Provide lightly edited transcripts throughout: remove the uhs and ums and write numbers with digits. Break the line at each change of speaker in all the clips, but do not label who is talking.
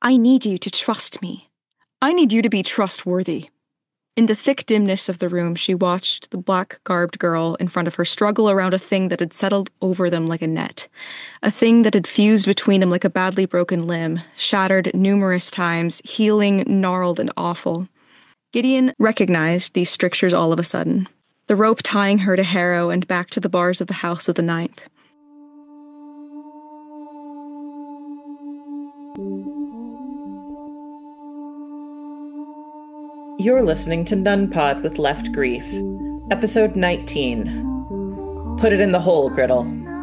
I need you to trust me. I need you to be trustworthy. In the thick dimness of the room, she watched the black-garbed girl in front of her struggle around a thing that had settled over them like a net. A thing that had fused between them like a badly broken limb, shattered numerous times, healing, gnarled, and awful. Gideon recognized these strictures all of a sudden. The rope tying her to Harrow and back to the bars of the House of the Ninth.
You're listening to Nun Pod with Left Grief, episode 19. Put it in the hole, Griddle.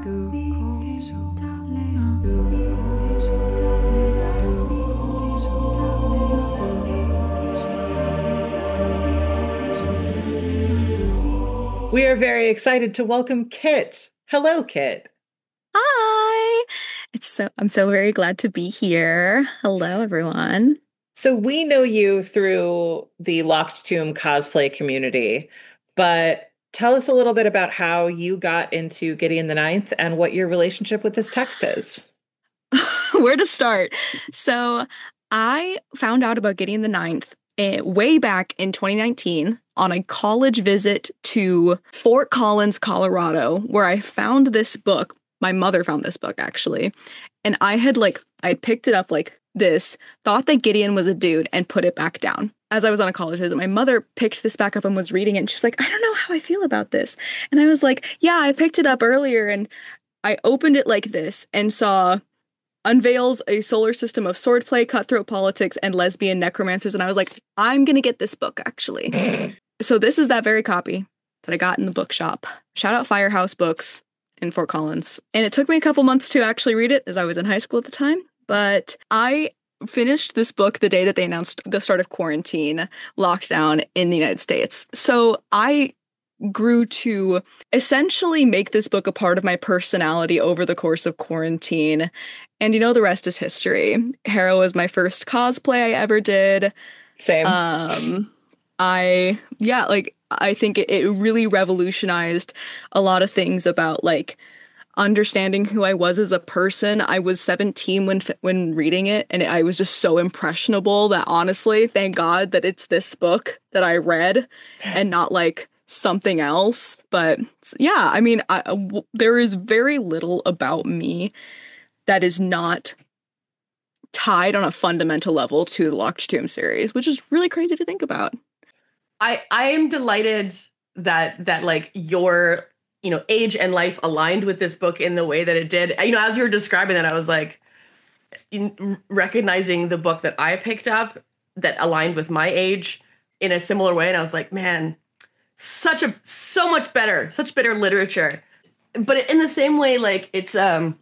We are very excited to welcome Kit. Hello, Kit.
Hi! I'm so very glad to be here. Hello, everyone.
So we know you through the Locked Tomb cosplay community, but tell us a little bit about how you got into Gideon the Ninth and what your relationship with this text is.
Where to start? So I found out about Gideon the Ninth way back in 2019 on a college visit to Fort Collins, Colorado, where I found this book. My mother found this book, actually. And I had picked it up like this, thought that Gideon was a dude, and put it back down. As I was on a college visit, my mother picked this back up and was reading it, and she's like, I don't know how I feel about this. And I was like, yeah, I picked it up earlier, and I opened it like this and saw unveils a solar system of swordplay, cutthroat politics, and lesbian necromancers, and I was like, I'm gonna get this book, actually. So this is that very copy that I got in the bookshop. Shout out Firehouse Books in Fort Collins. And it took me a couple months to actually read it, as I was in high school at the time. But I finished this book the day that they announced the start of quarantine lockdown in the United States. So I grew to essentially make this book a part of my personality over the course of quarantine. And the rest is history. Harrow was my first cosplay I ever did.
Same.
I think it really revolutionized a lot of things about understanding who I was as a person. I was 17 when reading it, and I was just so impressionable that honestly, thank God that it's this book that I read and not something else. But yeah, I mean, there is very little about me that is not tied on a fundamental level to the Locked Tomb series, which is really crazy to think about.
I am delighted that your age and life aligned with this book in the way that it did. As you were describing that, I was recognizing the book that I picked up that aligned with my age in a similar way. And I was like, man, so much better, such better literature. But in the same way, it's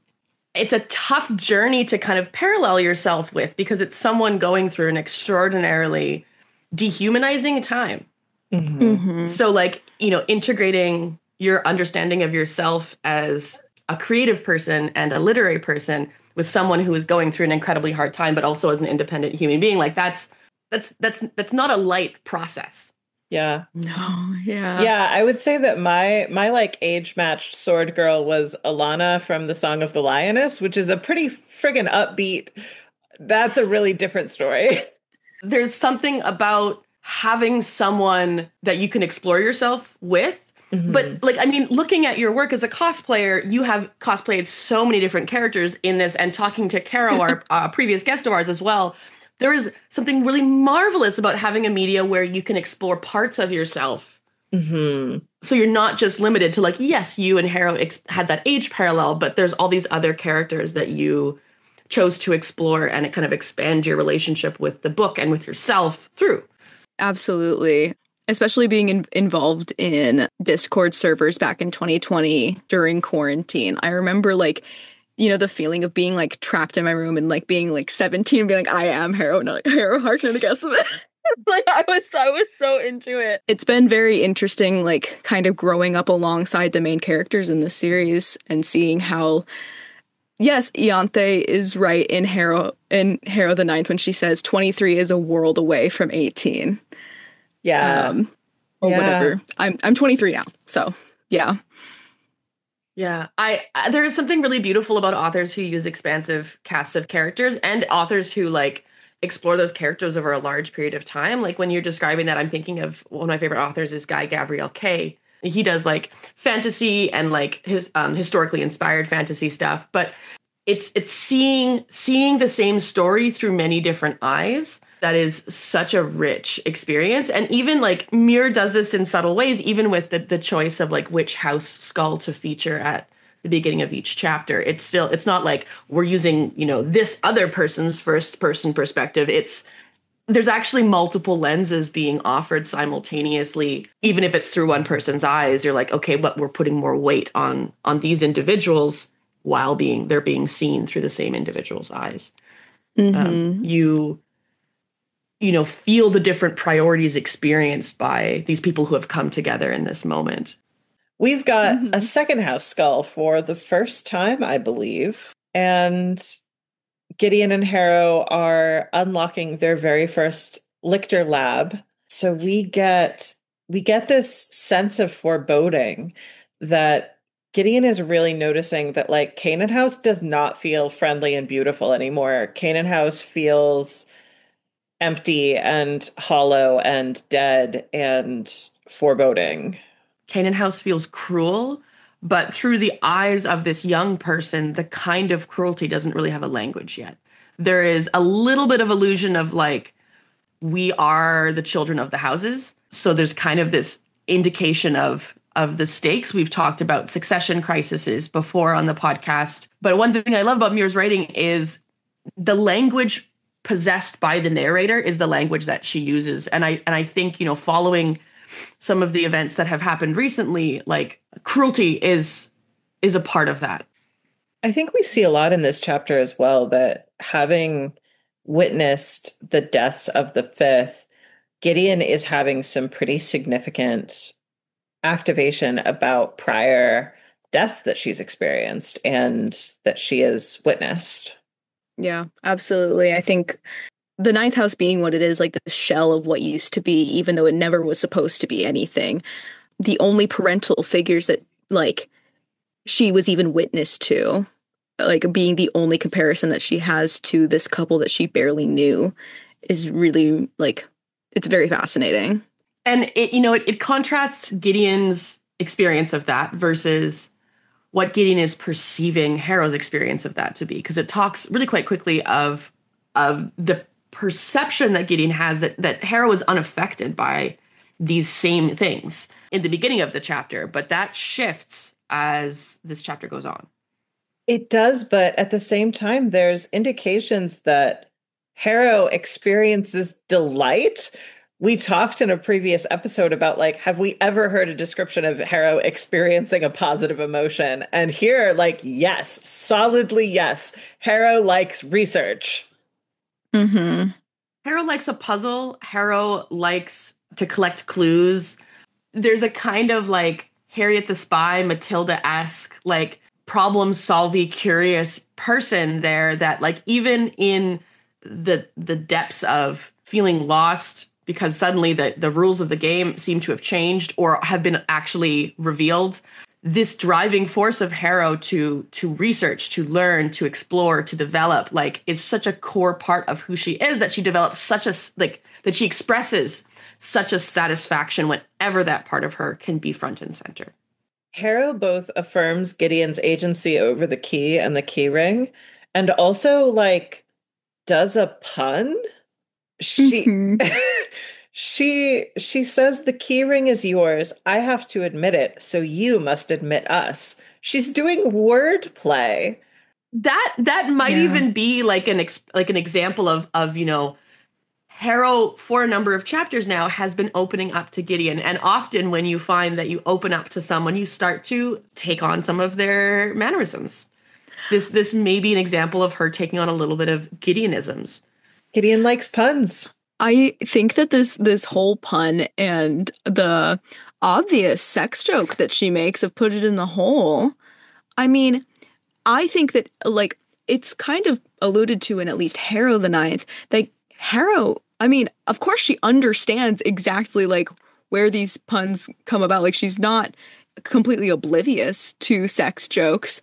a tough journey to kind of parallel yourself with, because it's someone going through an extraordinarily dehumanizing time.
Mm-hmm.
Mm-hmm.
So integrating your understanding of yourself as a creative person and a literary person with someone who is going through an incredibly hard time, but also as an independent human being, that's not a light process.
Yeah.
No, yeah.
Yeah, I would say that my age-matched sword girl was Alana from The Song of the Lioness, which is a pretty friggin' upbeat. That's a really different story.
There's something about having someone that you can explore yourself with.
Mm-hmm.
But looking at your work as a cosplayer, you have cosplayed so many different characters in this, and talking to Caro, our previous guest of ours as well, there is something really marvelous about having a media where you can explore parts of yourself.
Mm-hmm.
So you're not just limited to yes, you and Harrow had that age parallel, but there's all these other characters that you chose to explore, and it kind of expand your relationship with the book and with yourself through.
Absolutely. Especially being involved in Discord servers back in 2020 during quarantine. I remember the feeling of being trapped in my room and being 17 and being I am Harrow, not Harrow Harkonnen, I guess. I was so into it. It's been very interesting, kind of growing up alongside the main characters in the series and seeing how, yes, Ianthe is right in Harrow the Ninth when she says 23 is a world away from 18.
Yeah.
Whatever. I'm 23 now, so yeah.
Yeah, there is something really beautiful about authors who use expansive casts of characters, and authors who explore those characters over a large period of time. Like when you're describing that, I'm thinking of one of my favorite authors is Guy Gabriel Kay. He does like fantasy and like his historically inspired fantasy stuff, but it's seeing the same story through many different eyes. That is such a rich experience. And even like Muir does this in subtle ways, even with the choice of like which house skull to feature at the beginning of each chapter. It's not like we're using, this other person's first person perspective. There's actually multiple lenses being offered simultaneously. Even if it's through one person's eyes, you're like, okay, but we're putting more weight on these individuals while they're being seen through the same individual's eyes.
Mm-hmm.
You feel the different priorities experienced by these people who have come together in this moment.
We've got a second house skull for the first time, I believe. And Gideon and Harrow are unlocking their very first Lictor lab. So we get this sense of foreboding that Gideon is really noticing that like Canaan House does not feel friendly and beautiful anymore. Canaan House feels empty and hollow and dead and foreboding.
Canaan House feels cruel, but through the eyes of this young person, the kind of cruelty doesn't really have a language yet. There is a little bit of illusion of like, we are the children of the houses. So there's kind of this indication of the stakes. We've talked about succession crises before on the podcast. But one thing I love about Muir's writing is the language possessed by the narrator is the language that she uses. And I think, following some of the events that have happened recently, like cruelty is a part of that.
I think we see a lot in this chapter as well, that having witnessed the deaths of the fifth, Gideon is having some pretty significant activation about prior deaths that she's experienced and that she has witnessed.
Yeah, absolutely. I think the ninth house being what it is, like the shell of what used to be, even though it never was supposed to be anything. The only parental figures that like she was even witness to, like being the only comparison that she has to this couple that she barely knew, is really like, it's very fascinating.
And it contrasts Gideon's experience of that versus what Gideon is perceiving Harrow's experience of that to be, because it talks really quite quickly of the perception that Gideon has that Harrow is unaffected by these same things in the beginning of the chapter, but that shifts as this chapter goes on.
It does, but at the same time, there's indications that Harrow experiences delight. We talked in a previous episode about like, have we ever heard a description of Harrow experiencing a positive emotion? And here, like, yes, solidly yes. Harrow likes research.
Mm-hmm.
Harrow likes a puzzle. Harrow likes to collect clues. There's a kind of like Harriet the Spy, Matilda-esque, like problem-solving, curious person there that like even in the depths of feeling lost because suddenly the rules of the game seem to have changed or have been actually revealed, this driving force of Harrow to research, to learn, to explore, to develop, like, is such a core part of who she is, that she develops such a, like, that she expresses such a satisfaction whenever that part of her can be front and center.
Harrow both affirms Gideon's agency over the key and the key ring, and also, like, does a pun. She says the key ring is yours. I have to admit it, so you must admit us. She's doing wordplay.
That might even be like an example of you know, Harrow for a number of chapters now has been opening up to Gideon, and often when you find that you open up to someone, you start to take on some of their mannerisms. This may be an example of her taking on a little bit of Gideonisms.
Gideon likes puns.
I think that this whole pun and the obvious sex joke that she makes of put it in the hole, I mean, I think that, like, it's kind of alluded to in at least Harrow the Ninth, that Harrow, I mean, of course she understands exactly, like, where these puns come about. Like, she's not completely oblivious to sex jokes.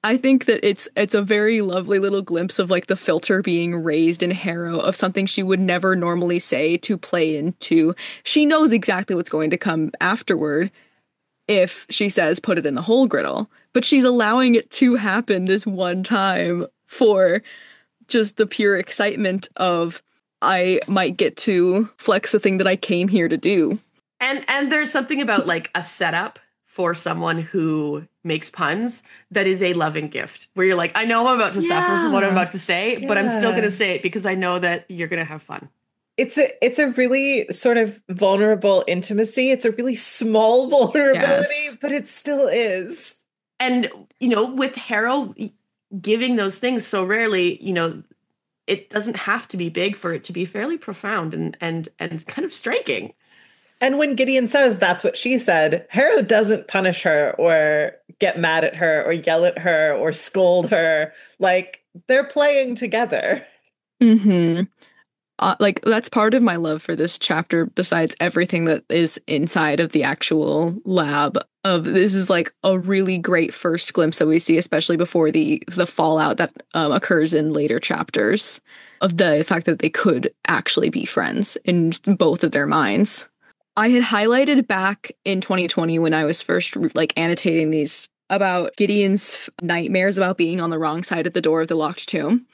I think that it's a very lovely little glimpse of like the filter being raised in Harrow of something she would never normally say to play into. She knows exactly what's going to come afterward if she says put it in the whole griddle, but she's allowing it to happen this one time for just the pure excitement of I might get to flex the thing that I came here to do.
And there's something about like a setup for someone who makes puns that is a loving gift where you're like, I know I'm about to suffer from what I'm about to say, but I'm still going to say it because I know that you're going to have fun.
It's a really sort of vulnerable intimacy. It's a really small vulnerability, but it still is.
And, you know, with Harrow giving those things so rarely, you know, it doesn't have to be big for it to be fairly profound and kind of striking.
And when Gideon says that's what she said, Harrow doesn't punish her or get mad at her or yell at her or scold her. Like, they're playing together.
Mm-hmm. Like, that's part of my love for this chapter, besides everything that is inside of the actual lab. Of this is like a really great first glimpse that we see, especially before the fallout that occurs in later chapters, of the fact that they could actually be friends in both of their minds. I had highlighted back in 2020 when I was first like annotating these about Gideon's nightmares about being on the wrong side of the door of the locked tomb.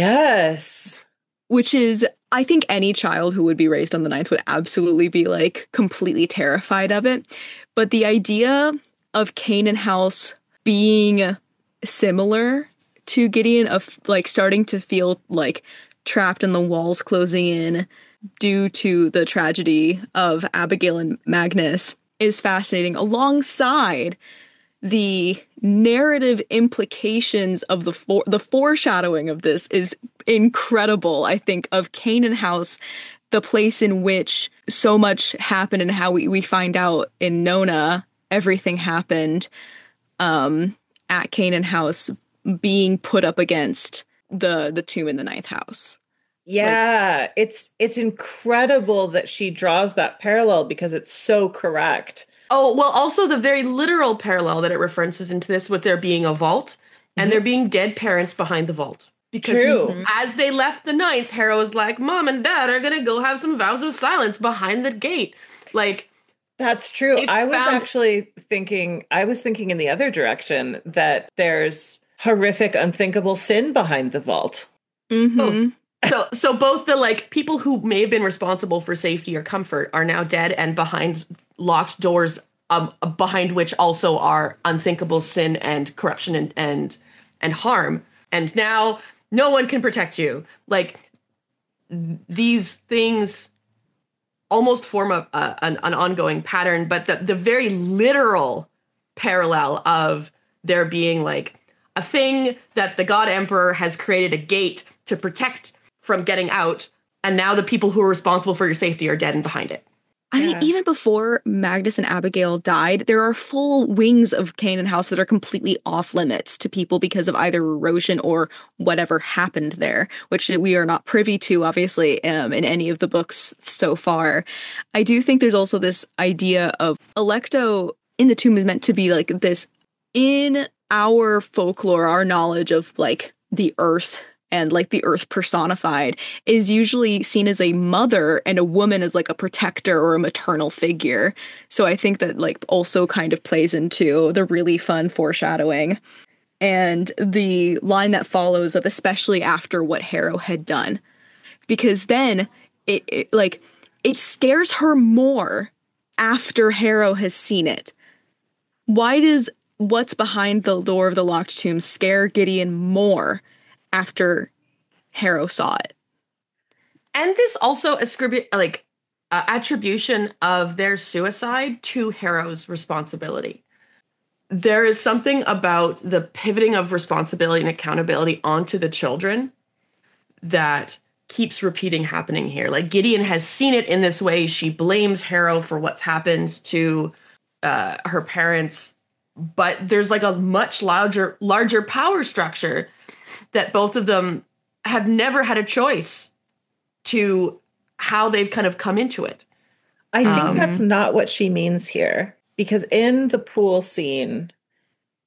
Yes.
Which is, I think any child who would be raised on the ninth would absolutely be like completely terrified of it. But the idea of Canaan House being similar to Gideon, of like starting to feel like trapped in the walls closing in due to the tragedy of Abigail and Magnus, is fascinating, alongside the narrative implications of the foreshadowing of this is incredible, I think, of Canaan House, the place in which so much happened and how we find out in Nona everything happened at Canaan House being put up against the tomb in the ninth house.
Yeah, like, it's incredible that she draws that parallel because it's so correct.
Oh, well, also the very literal parallel that it references into this with there being a vault and there being dead parents behind the vault. Because as they left the ninth, Harrow was like, Mom and Dad are going to go have some vows of silence behind the gate. Like,
that's true. I was thinking in the other direction that there's horrific, unthinkable sin behind the vault.
Mm-hmm.
So both the like people who may have been responsible for safety or comfort are now dead and behind locked doors, behind which also are unthinkable sin and corruption and harm. And now no one can protect you. Like, these things almost form an ongoing pattern, but the very literal parallel of there being like a thing that the God Emperor has created a gate to protect from getting out, and now the people who are responsible for your safety are dead and behind it.
I mean, even before Magnus and Abigail died, there are full wings of Canaan House that are completely off limits to people because of either erosion or whatever happened there, which we are not privy to, obviously, in any of the books so far. I do think there's also this idea of Alecto in the tomb is meant to be like this, in our folklore, our knowledge of like the earth and like the earth personified is usually seen as a mother and a woman as like a protector or a maternal figure. So I think that like also kind of plays into the really fun foreshadowing. And the line that follows of especially after what Harrow had done, because then it scares her more after Harrow has seen it. Why does what's behind the door of the locked tomb scare Gideon more after Harrow saw it?
And this also attribution of their suicide to Harrow's responsibility. There is something about the pivoting of responsibility and accountability onto the children that keeps repeating happening here. Like, Gideon has seen it in this way. She blames Harrow for what's happened to her parents, but there's like a much larger power structure that both of them have never had a choice to how they've kind of come into it.
I think that's not what she means here, because in the pool scene,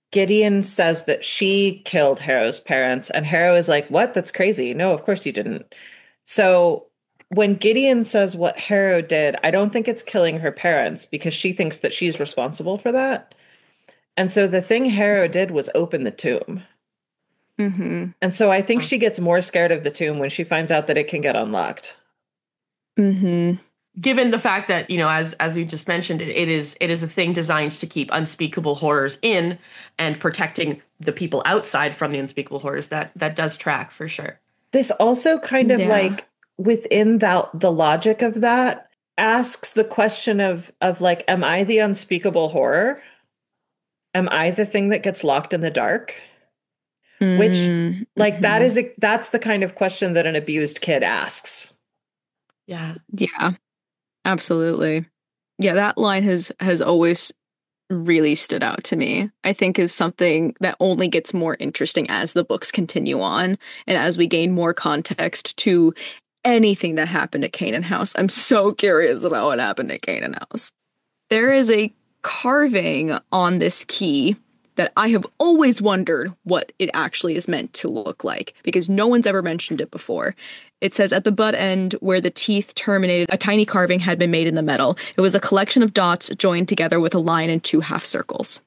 Gideon says that she killed Harrow's parents, and Harrow is like, "What? That's crazy. No, of course you didn't." So when Gideon says what Harrow did, I don't think it's killing her parents because she thinks that she's responsible for that. And so the thing Harrow did was open the tomb.
Mm-hmm.
And so I think she gets more scared of the tomb when she finds out that it can get unlocked.
Mm-hmm.
Given the fact that, as we just mentioned, it is a thing designed to keep unspeakable horrors in and protecting the people outside from the unspeakable horrors, that does track for sure.
This also kind of like within the logic of that asks the question of like, am I the unspeakable horror? Am I the thing that gets locked in the dark? Which like that's the kind of question that an abused kid asks.
Yeah.
Yeah. Absolutely. Yeah, that line has always really stood out to me. I think is something that only gets more interesting as the books continue on and as we gain more context to anything that happened at Canaan House. I'm so curious about what happened at Canaan House. There is a carving on this key that I have always wondered what it actually is meant to look like because no one's ever mentioned it before. It says at the butt end where the teeth terminated, a tiny carving had been made in the metal. It was a collection of dots joined together with a line and 2 half circles.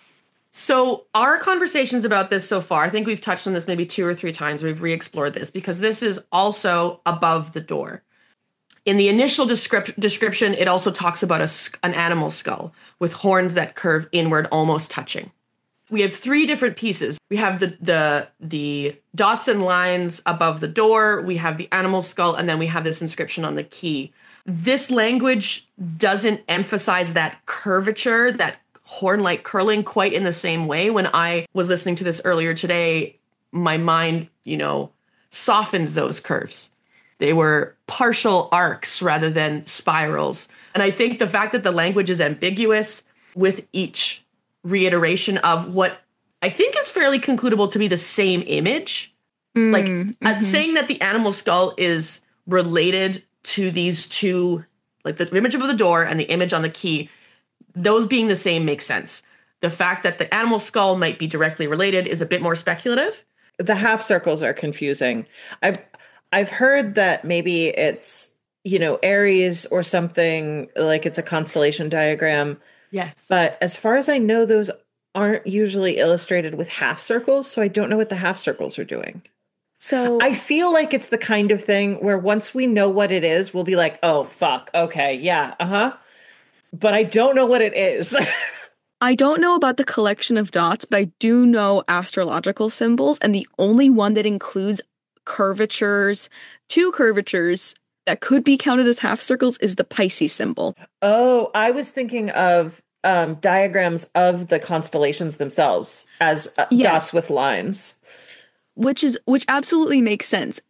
So our conversations about this so far, I think we've touched on this maybe 2 or 3 times. We've re-explored this because this is also above the door. In the initial description, it also talks about an animal skull with horns that curve inward, almost touching. We have 3 different pieces. We have the dots and lines above the door. We have the animal skull, and then we have this inscription on the key. This language doesn't emphasize that curvature, that horn-like curling quite in the same way. When I was listening to this earlier today, my mind, softened those curves. They were partial arcs rather than spirals. And I think the fact that the language is ambiguous with each reiteration of what I think is fairly concludable to be the same image. Saying that the animal skull is related to these 2, like the image above the door and the image on the key, those being the same makes sense. The fact that the animal skull might be directly related is a bit more speculative.
The half circles are confusing. I've heard that maybe it's, Aries or something, like it's a constellation diagram.
Yes.
But as far as I know, those aren't usually illustrated with half circles, so I don't know what the half circles are doing.
So
I feel like it's the kind of thing where once we know what it is, we'll be like, oh, fuck, okay, yeah, But I don't know what it is.
I don't know about the collection of dots, but I do know astrological symbols, and the only one that includes curvatures, 2 curvatures, that could be counted as half circles is the Pisces symbol.
Oh, I was thinking of diagrams of the constellations themselves as dots with lines.
Which absolutely makes sense.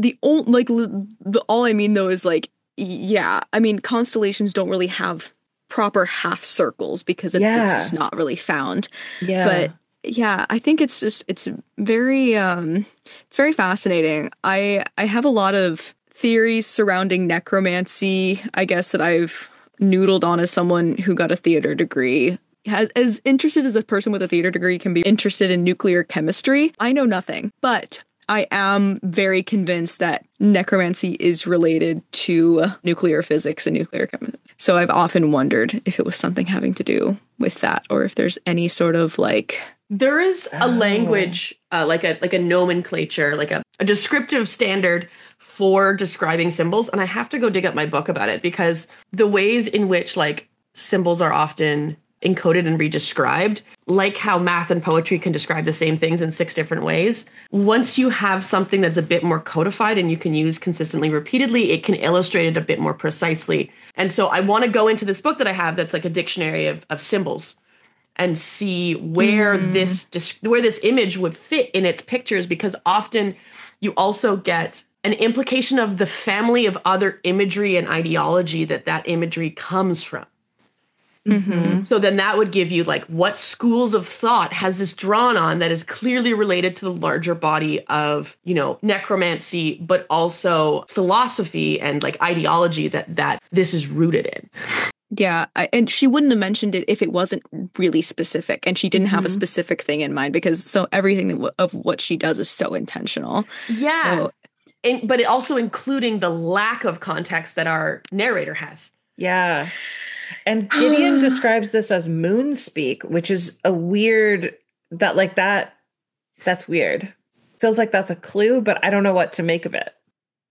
All I mean though is constellations don't really have proper half circles because it's just not really found.
Yeah.
But yeah, I think it's very fascinating. I have a lot of theories surrounding necromancy, I guess, that I've noodled on as someone who got a theater degree. As interested as a person with a theater degree can be interested in nuclear chemistry, I know nothing. But I am very convinced that necromancy is related to nuclear physics and nuclear chemistry. So I've often wondered if it was something having to do with that, or if there's any sort of
There is a language, like a nomenclature, like a descriptive standard for describing symbols. And I have to go dig up my book about it because the ways in which symbols are often encoded and redescribed, like how math and poetry can describe the same things in 6 different ways. Once you have something that's a bit more codified and you can use consistently, repeatedly, it can illustrate it a bit more precisely. And so I want to go into this book that I have that's like a dictionary of symbols and see where this image would fit in its pictures, because often you also get an implication of the family of other imagery and ideology that imagery comes from.
Mm-hmm.
So then that would give you what schools of thought has this drawn on that is clearly related to the larger body of, necromancy, but also philosophy and ideology that this is rooted in.
Yeah, and she wouldn't have mentioned it if it wasn't really specific, and she didn't have a
Mhm.
specific thing in mind because so everything of what she does is so intentional.
Yeah.
So
But it also including the lack of context that our narrator has.
Yeah. And Gideon describes this as moon speak, which is a weird that like that's weird. Feels like that's a clue, but I don't know what to make of it.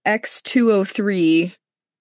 X203.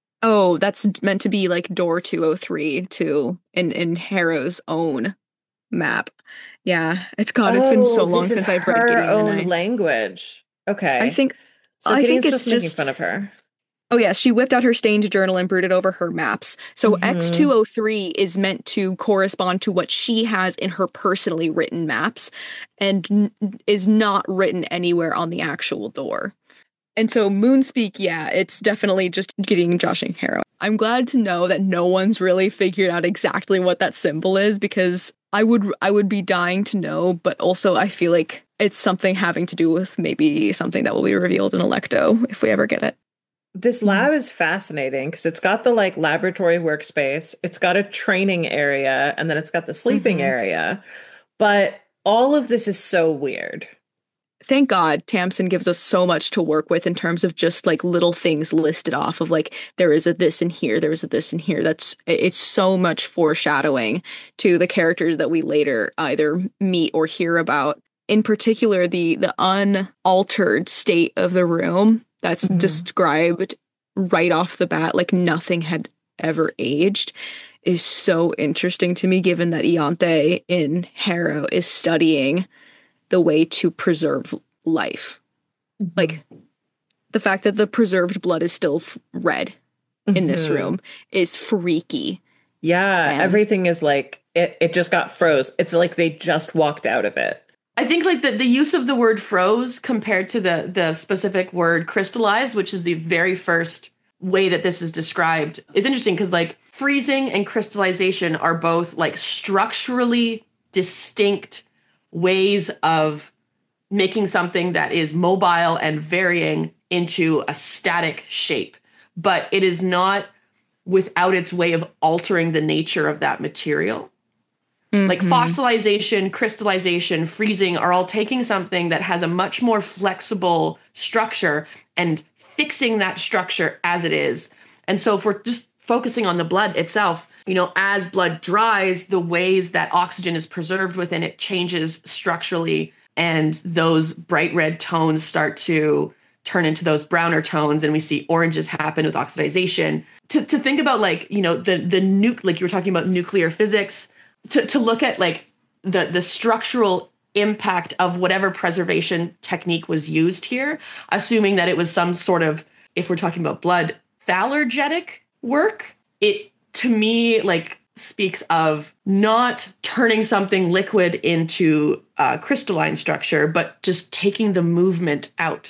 Oh, that's meant to be like door 203 too in Harrow's own map. Yeah, it's been so
Oh,
long
this is
since I've read
her
Gideon the
own
Ninth.
language.
I
Okay.
think
So
I think
Gideon's
it's
just making
just
fun of her.
oh yeah, she whipped out her stained journal and brooded over her maps. So
Mhm.
X203 is meant to correspond to what she has in her personally written maps and is not written anywhere on the actual door. And so Moonspeak, yeah, it's definitely just getting joshing Harrow. I'm glad to know that no one's really figured out exactly what that symbol is because I would be dying to know, but also I feel like it's something having to do with maybe something that will be revealed in Electo if we ever get it.
This lab is fascinating because it's got the like laboratory workspace, it's got a training area, and then it's got the sleeping
Mhm.
area. But all of this is so weird.
Thank God Tamsin gives us so much to work with in terms of just like little things listed off of like there is a this in here, there is a this in here. It's so much foreshadowing to the characters that we later either meet or hear about. In particular, the unaltered state of the room that's
Mhm.
described right off the bat, like nothing had ever aged, is so interesting to me, given that Ianthe in Harrow is studying the way to preserve life. Like the fact that the preserved blood is still red in this
Mhm.
room is freaky.
Yeah,
And
everything is like it just got froze. It's like they just walked out of it.
I think like the use of the word froze compared to the specific word crystallized, which is the very first way that this is described, is interesting because like freezing and crystallization are both like structurally distinct ways of making something that is mobile and varying into a static shape. But it is not without its way of altering the nature of that material. Like fossilization, crystallization, freezing are all taking something that has a much more flexible structure and fixing that structure as it is. And so if we're just focusing on the blood itself, you know, as blood dries, the ways that oxygen is preserved within it changes structurally, and those bright red tones start to turn into those browner tones, and we see oranges happen with oxidation. To think about like, you know, the like you were talking about nuclear physics, to look at like the structural impact of whatever preservation technique was used here, assuming that it was some sort of, if we're talking about blood, thalergetic work, it to me like speaks of not turning something liquid into a crystalline structure, but just taking the movement out.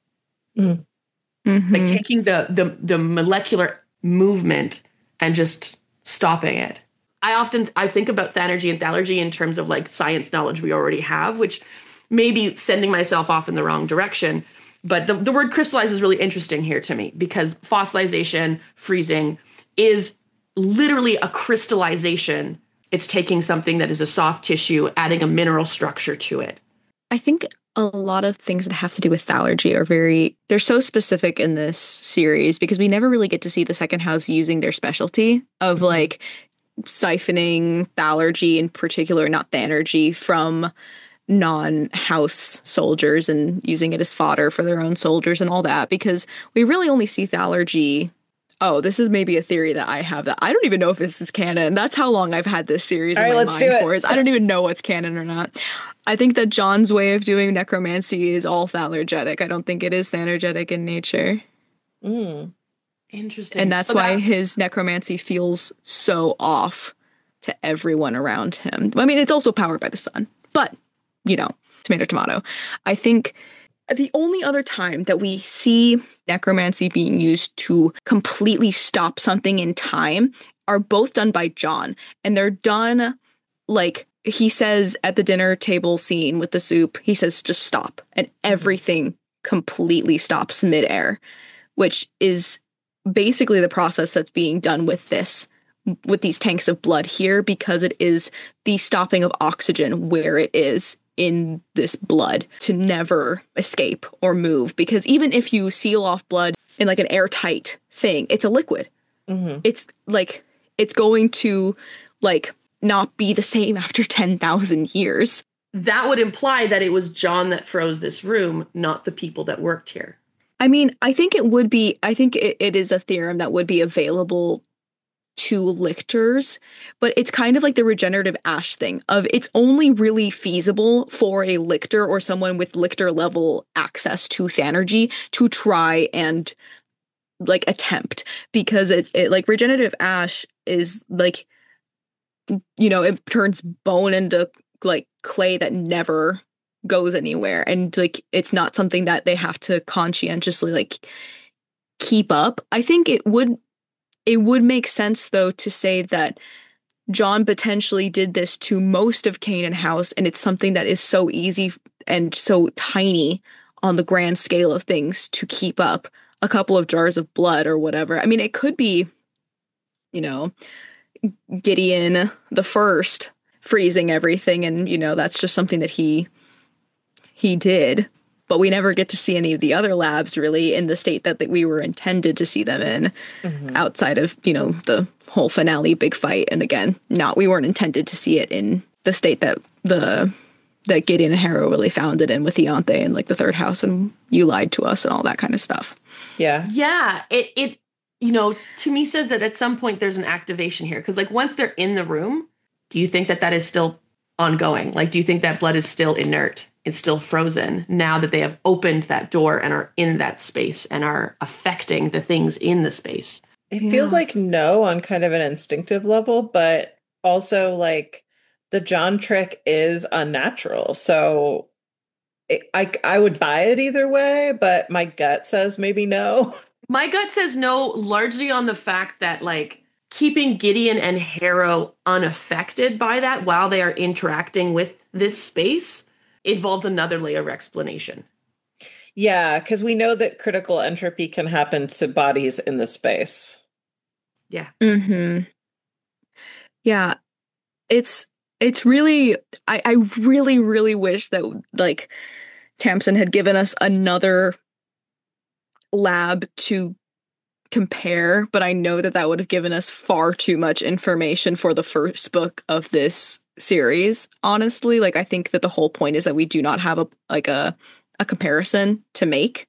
Like taking the molecular movement and just stopping it. I think about thanergy and thalergy in terms of like science knowledge we already have, which may be sending myself off in the wrong direction. But the word crystallize is really interesting here to me because fossilization, freezing is literally a crystallization. It's taking something that is a soft tissue, adding a mineral structure to it.
I think a lot of things that have to do with thalergy are they're so specific in this series because we never really get to see the second house using their specialty of like siphoning thalergy in particular, not thanergy, from non-house soldiers and using it as fodder for their own soldiers and all that, because we really only see thalergy. Oh, this is maybe a theory that I have that I don't even know if this is canon. That's how long I've had this series in my mind for, is I don't even know what's canon or not. I think that John's way of doing necromancy is all thalergetic. I don't think it is thanergetic in nature.
Interesting.
And that's why his necromancy feels so off to everyone around him. I mean, it's also powered by the sun, but, you know, tomato, tomato. I think the only other time that we see necromancy being used to completely stop something in time are both done by John. And they're done like he says at the dinner table scene with the soup, he says, just stop. And everything completely stops midair, which is basically the process that's being done with this with these tanks of blood here because it is the stopping of oxygen where it is in this blood to never escape or move. Because even if you seal off blood in like an airtight thing, it's a liquid.
Mm-hmm.
It's like, it's going to like not be the same after 10,000 years.
That would imply that it was John that froze this room, not the people that worked here.
I mean, I think it is a theorem that would be available to lictors, but it's kind of like the regenerative ash thing of it's only really feasible for a lictor or someone with lictor level access to Thanergy to try and like attempt, because it like regenerative ash is like, you know, it turns bone into like clay that never goes anywhere, and like it's not something that they have to conscientiously like keep up. I think it would make sense though to say that John potentially did this to most of Canaan House, and it's something that is so easy and so tiny on the grand scale of things to keep up a couple of jars of blood or whatever. I mean, it could be, you know, Gideon the First freezing everything, and you know that's just something that he did, but we never get to see any of the other labs really in the state that we were intended to see them in, outside of, you know, the whole finale big fight. And again, we weren't intended to see it in the state that Gideon and Harrow really found it in with Ianthe and like the third house and You Lied to Us and all that kind of stuff.
Yeah, it you know, to me says that at some point there's an activation here, because like once they're in the room, do you think that is still ongoing? Like, do you think that blood is still inert? It's still frozen now that they have opened that door and are in that space and are affecting the things in the space?
It feels like no on kind of an instinctive level, but also like the John trick is unnatural. So I would buy it either way, but my gut says maybe no.
My gut says no, largely on the fact that like keeping Gideon and Harrow unaffected by that while they are interacting with this space involves another layer of explanation.
Yeah, because we know that critical entropy can happen to bodies in the space.
Yeah.
Mm-hmm. Yeah. It's really, I really, really wish that like Tamsin had given us another lab to compare, but I know that would have given us far too much information for the first book of this series. Honestly, like I think that the whole point is that we do not have a comparison to make.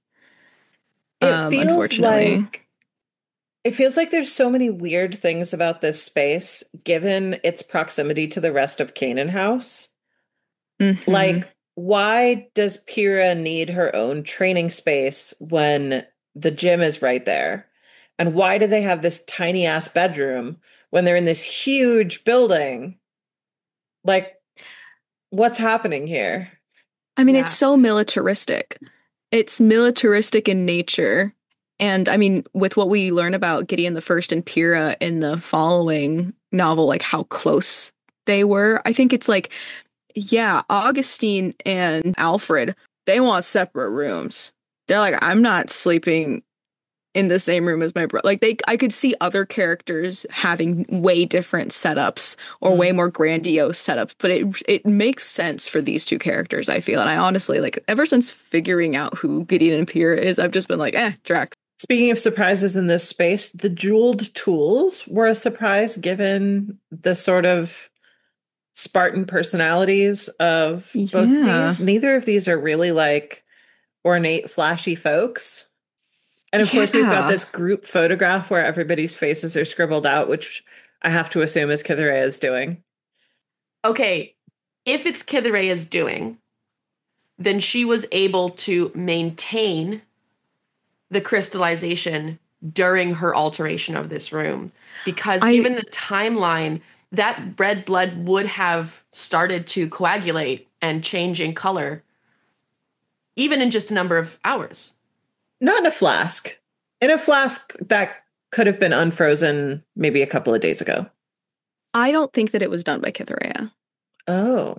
It feels
unfortunately.
like there's so many weird things about this space given its proximity to the rest of Canaan House.
Mm-hmm.
Like, why does Pyrrha need her own training space when the gym is right there? And why do they have this tiny ass bedroom when they're in this huge building? Like, what's happening here?
I mean, It's so militaristic. It's militaristic in nature. And I mean, with what we learn about Gideon the First and Pyrrha in the following novel, like how close they were, I think it's like, yeah, Augustine and Alfred, they want separate rooms. They're like, I'm not sleeping in the same room as my brother. Like I could see other characters having way different setups or way more grandiose setups, but it makes sense for these two characters, I feel. And I honestly, like, ever since figuring out who Gideon and Pyrrha is, I've just been like, Drax.
Speaking of surprises in this space, the jeweled tools were a surprise given the sort of Spartan personalities of both these. Neither of these are really like ornate, flashy folks. And of course, we've got this group photograph where everybody's faces are scribbled out, which I have to assume is Cytherea's doing.
Okay, if it's Cytherea's doing, then she was able to maintain the crystallization during her alteration of this room. Because given the timeline, that red blood would have started to coagulate and change in color, even in just a number of hours.
Not in a flask. In a flask that could have been unfrozen maybe a couple of days ago.
I don't think that it was done by Cytherea.
Oh.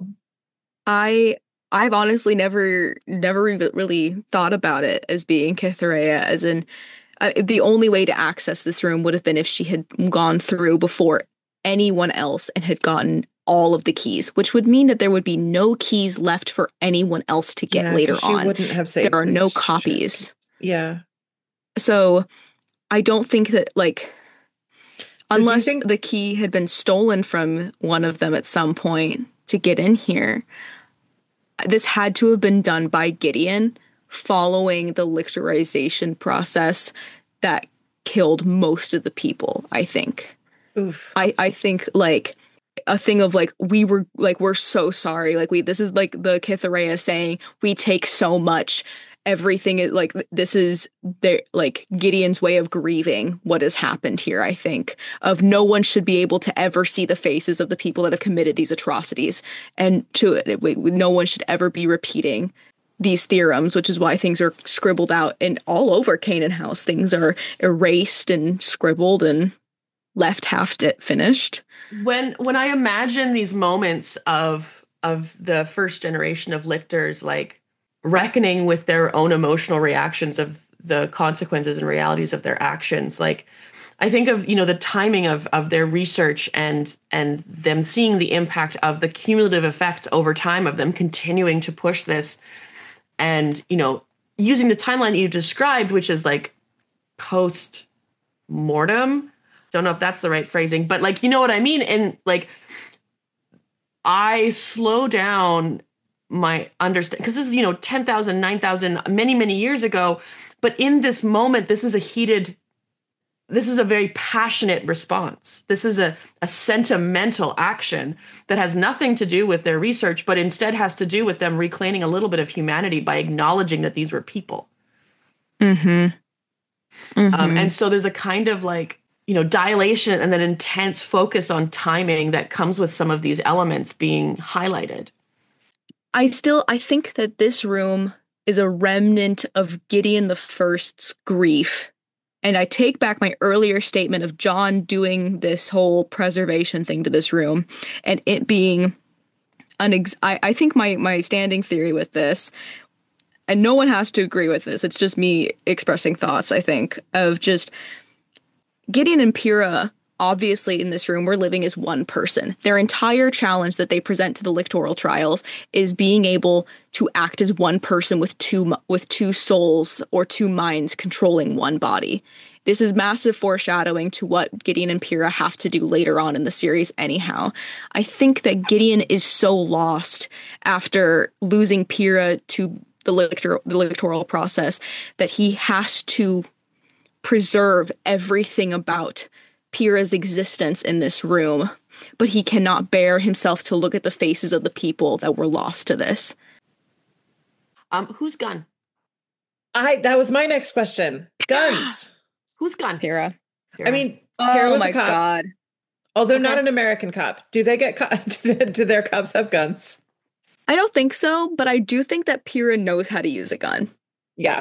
I've honestly never really thought about it as being Cytherea, as in The only way to access this room would have been if she had gone through before anyone else and had gotten all of the keys, which would mean that there would be no keys left for anyone else to get later
'cause she
on.
wouldn't have saved
There are no
the
copies.
Yeah.
So I don't think that, like,
So do you
unless
think-
the key had been stolen from one of them at some point to get in here, this had to have been done by Gideon following the lictorization process that killed most of the people, I think.
Oof.
I think, like, a thing of, like, we're so sorry. Like, this is like the Cytherea saying, we take so much. Everything is, like, this is their, like, Gideon's way of grieving what has happened here, I think. Of no one should be able to ever see the faces of the people that have committed these atrocities. And no one should ever be repeating these theorems, which is why things are scribbled out and all over Canaan House. Things are erased and scribbled and left half finished.
When I imagine these moments of the first generation of lictors, like, reckoning with their own emotional reactions of the consequences and realities of their actions, like, I think of, the timing of their research and them seeing the impact of the cumulative effect over time of them continuing to push this, and using the timeline you described, which is like post mortem. Don't know if that's the right phrasing, but, like, you know what I mean? And, like, I slow down my understanding, because this is, 10,000, 9,000, many, many years ago. But in this moment, this is a very passionate response. This is a sentimental action that has nothing to do with their research, but instead has to do with them reclaiming a little bit of humanity by acknowledging that these were people.
Mm-hmm.
And so there's a kind of, like, dilation and then intense focus on timing that comes with some of these elements being highlighted.
I think that this room is a remnant of Gideon the First's grief. And I take back my earlier statement of John doing this whole preservation thing to this room and it being I think my standing theory with this, and no one has to agree with this, it's just me expressing thoughts, I think, of just Gideon and Pyrrha, obviously in this room, were living as one person. Their entire challenge that they present to the lictoral trials is being able to act as one person with two souls or two minds controlling one body. This is massive foreshadowing to what Gideon and Pyrrha have to do later on in the series anyhow. I think that Gideon is so lost after losing Pyrrha to the lictoral process that he has to preserve everything about Pyrrha's existence in this room, but he cannot bear himself to look at the faces of the people that were lost to this.
Whose gun?
That was my next question. Guns.
Whose gun?
Pyrrha.
I mean, Pyrrha was
my
a cop.
God.
Although not an American cop. Do they get do their cops have guns?
I don't think so, but I do think that Pyrrha knows how to use a gun.
Yeah.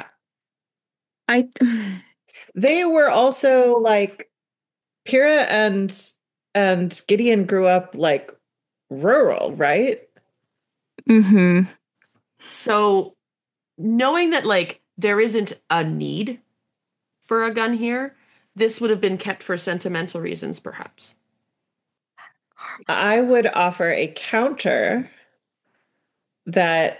They
were also, like, Pyrrha and Gideon grew up, like, rural, right?
Mm-hmm.
So knowing that, like, there isn't a need for a gun here, this would have been kept for sentimental reasons, perhaps.
I would offer a counter that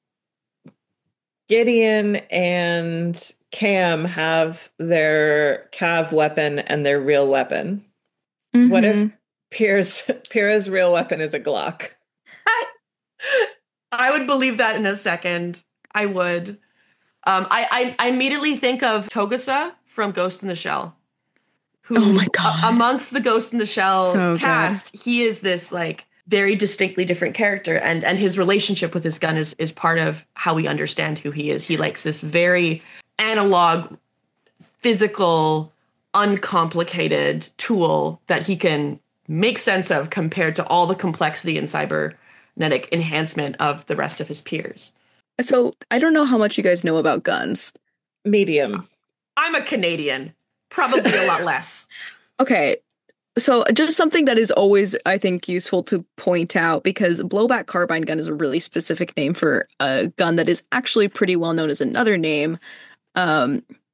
Gideon and Cam have their Cav weapon and their real weapon.
Mm-hmm.
What if Pyrrha's real weapon is a Glock?
I would believe that in a second. I would. I immediately think of Togusa from Ghost in the Shell. Who,
oh my God.
Amongst the Ghost in the Shell
So
cast, he is this, like, very distinctly different character, and his relationship with his gun is part of how we understand who he is. He likes this very analog, physical, uncomplicated tool that he can make sense of compared to all the complexity and cybernetic enhancement of the rest of his peers.
So I don't know how much you guys know about guns.
Medium.
I'm a Canadian. Probably a lot less.
Okay. So just something that is always, I think, useful to point out, because blowback carbine gun is a really specific name for a gun that is actually pretty well known as another name.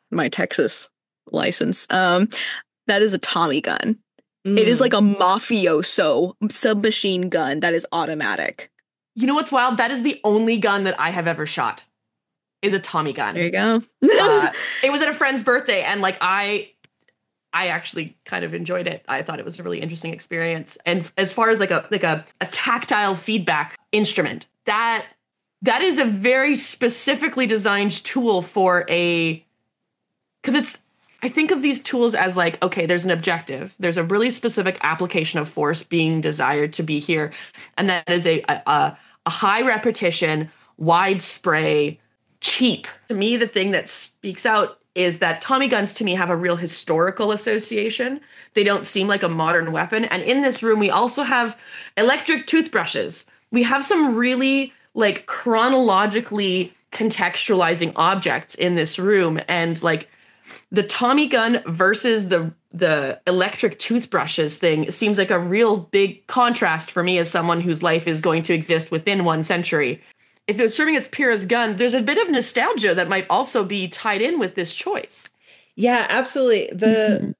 my Texas license. That is a Tommy gun. It is
Mm.
like a mafioso submachine gun that is automatic.
You know what's wild? That is the only gun that I have ever shot. Is a Tommy gun.
There you go.
It was at a friend's birthday, and like I actually kind of enjoyed it. I thought it was a really interesting experience. And as far as like a tactile feedback instrument, that is a very specifically designed tool for because I think of these tools as like, okay, there's an objective. There's a really specific application of force being desired to be here. And that is a high repetition, wide spray, cheap. To me, the thing that speaks out is that Tommy guns to me have a real historical association. They don't seem like a modern weapon. And in this room, we also have electric toothbrushes. We have some really like chronologically contextualizing objects in this room. And like the Tommy gun versus the electric toothbrushes thing seems like a real big contrast for me as someone whose life is going to exist within 1 century. If it's serving its Pyrrha's gun, there's a bit of nostalgia that might also be tied in with this choice.
Yeah, absolutely. The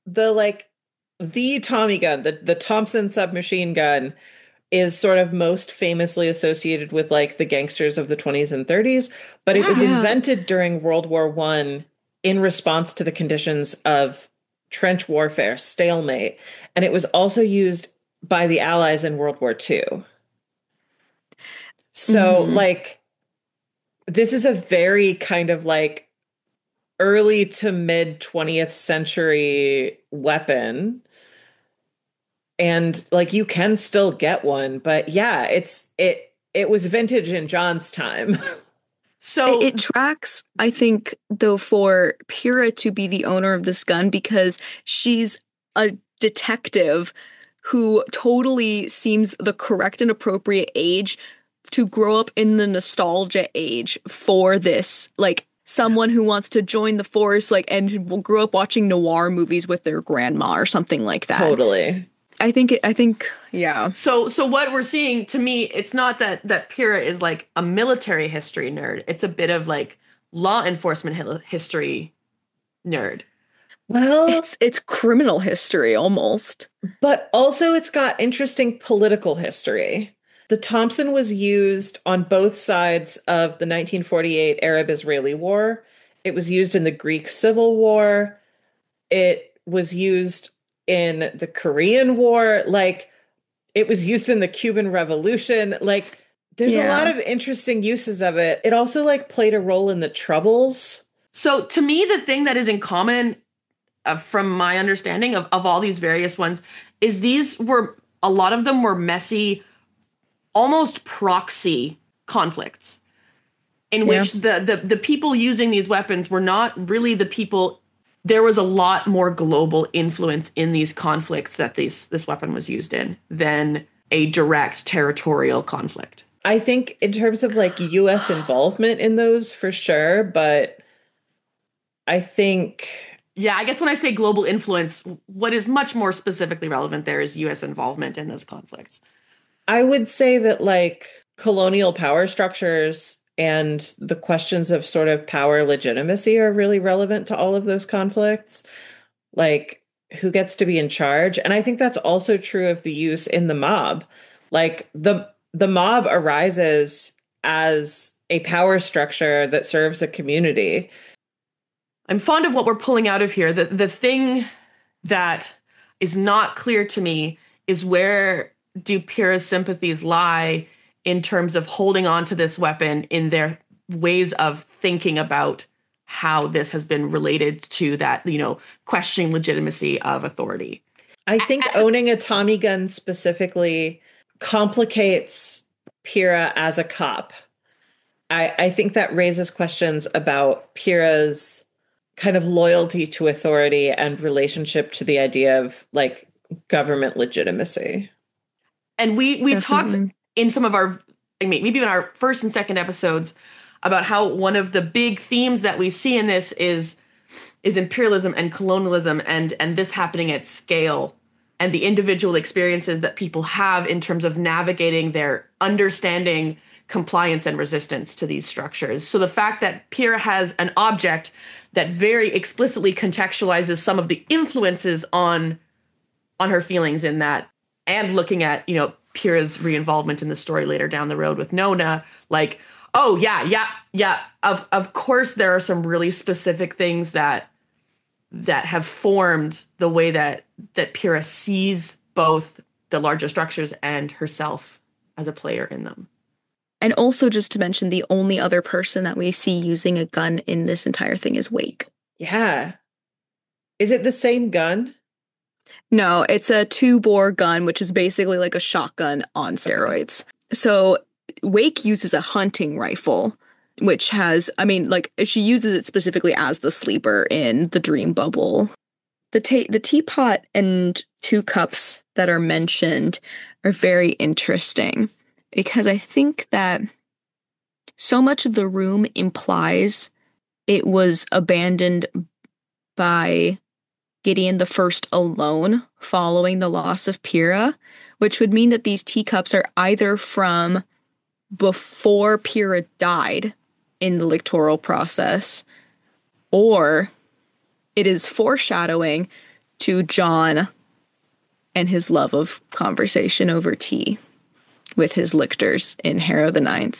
Tommy gun, the Thompson submachine gun is sort of most famously associated with like the gangsters of the 20s and 30s, but it was invented during World War I in response to the conditions of trench warfare, stalemate, and it was also used by the Allies in World War II. So like this is a very kind of like early to mid 20th century weapon. And like you can still get one, but yeah, it was vintage in John's time.
So
it tracks, I think, though, for Pyrrha to be the owner of this gun because she's a detective who totally seems the correct and appropriate age to grow up in the nostalgia age for this, like someone who wants to join the force, like, and will grow up watching noir movies with their grandma or something like that.
Totally.
I think, yeah.
So what we're seeing, to me, it's not that Pyrrha is like a military history nerd. It's a bit of like law enforcement history nerd.
Well,
it's criminal history almost.
But also it's got interesting political history. The Thompson was used on both sides of the 1948 Arab-Israeli War. It was used in the Greek Civil War. It was used in the Korean War. Like, it was used in the Cuban Revolution. Like, there's a lot of interesting uses of it. It also, like, played a role in the Troubles.
So, to me, the thing that is in common, from my understanding of all these various ones, is a lot of them were messy, almost proxy conflicts in which the people using these weapons were not really the people. There was a lot more global influence in these conflicts that this weapon was used in than a direct territorial conflict.
I think in terms of like US involvement in those, for sure, but I think...
Yeah, I guess when I say global influence, what is much more specifically relevant there is US involvement in those conflicts.
I would say that like colonial power structures and the questions of sort of power legitimacy are really relevant to all of those conflicts. Like, who gets to be in charge? And I think that's also true of the use in the mob. Like, the mob arises as a power structure that serves a community.
I'm fond of what we're pulling out of here. The thing that is not clear to me is where do Pyrrha's sympathies lie in terms of holding on to this weapon in their ways of thinking about how this has been related to that, questioning legitimacy of authority.
I think owning a Tommy gun specifically complicates Pyrrha as a cop. I think that raises questions about Pyrrha's kind of loyalty to authority and relationship to the idea of like government legitimacy.
And we talked in some of our, maybe in our first and second episodes, about how one of the big themes that we see in this is imperialism and colonialism and this happening at scale and the individual experiences that people have in terms of navigating their understanding, compliance, and resistance to these structures. So the fact that Pyrrha has an object that very explicitly contextualizes some of the influences on her feelings in that, and looking at, Pyrrha's re-involvement in the story later down the road with Nona, like, oh yeah. Of course there are some really specific things that have formed the way that Pyrrha sees both the larger structures and herself as a player in them.
And also, just to mention, the only other person that we see using a gun in this entire thing is Wake.
Yeah. Is it the same gun?
No, it's a 2-bore gun, which is basically like a shotgun on steroids. So Wake uses a hunting rifle, which has, she uses it specifically as the sleeper in the dream bubble. The teapot and 2 cups that are mentioned are very interesting, because I think that so much of the room implies it was abandoned by Gideon the First alone following the loss of Pyrrha, which would mean that these teacups are either from before Pyrrha died in the lictorial process, or it is foreshadowing to John and his love of conversation over tea with his lictors in Harrow the Ninth.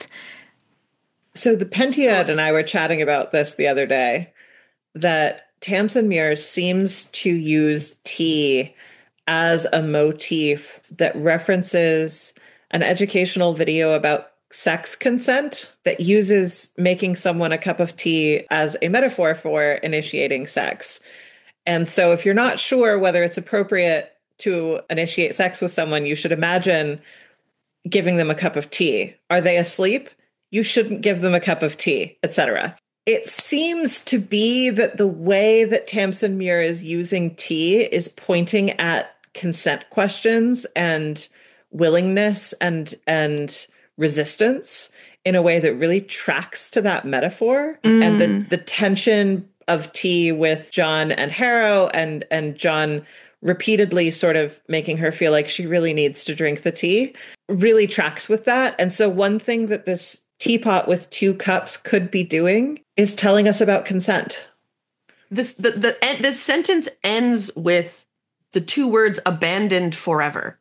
So the Pentiad and I were chatting about this the other day, that Tamsin Muir seems to use tea as a motif that references an educational video about sex consent that uses making someone a cup of tea as a metaphor for initiating sex. And so if you're not sure whether it's appropriate to initiate sex with someone, you should imagine giving them a cup of tea. Are they asleep? You shouldn't give them a cup of tea, etc. It seems to be that the way that Tamsin Muir is using tea is pointing at consent questions and willingness and resistance in a way that really tracks to that metaphor. And the tension of tea with John and Harrow, and John repeatedly sort of making her feel like she really needs to drink the tea, really tracks with that. And so one thing that this teapot with 2 cups could be doing is telling us about consent.
This sentence ends with the 2 words "abandoned forever."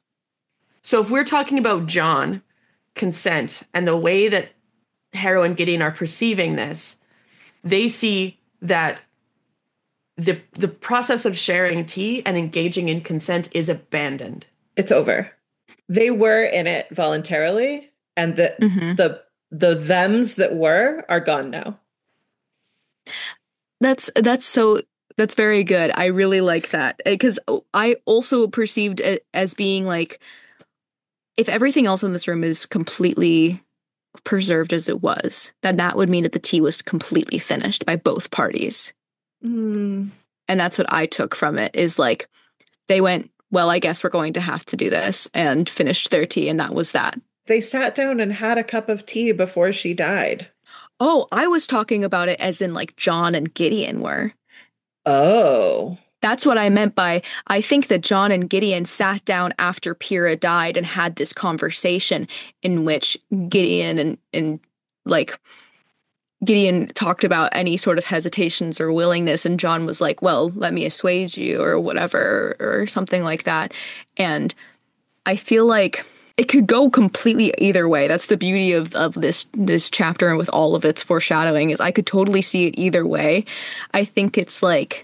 So if we're talking about John, consent, and the way that Harrow and Gideon are perceiving this, they see that the process of sharing tea and engaging in consent is abandoned.
It's over. They were in it voluntarily, and the thems that were are gone now.
That's very good. I really like that, because I also perceived it as being like, if everything else in this room is completely preserved as it was, then that would mean that the tea was completely finished by both parties. And that's what I took from it, is like, they went, well, I guess we're going to have to do this, and finished their tea, and that was that.
They sat down and had a cup of tea before she died.
Oh, I was talking about it as in like John and Gideon were.
Oh.
That's what I meant by, I think that John and Gideon sat down after Pyrrha died and had this conversation in which Gideon and Gideon talked about any sort of hesitations or willingness, and John was like, well, let me assuage you, or whatever, or something like that. And I feel like it could go completely either way. That's the beauty of this chapter, and with all of its foreshadowing, is I could totally see it either way. I think it's like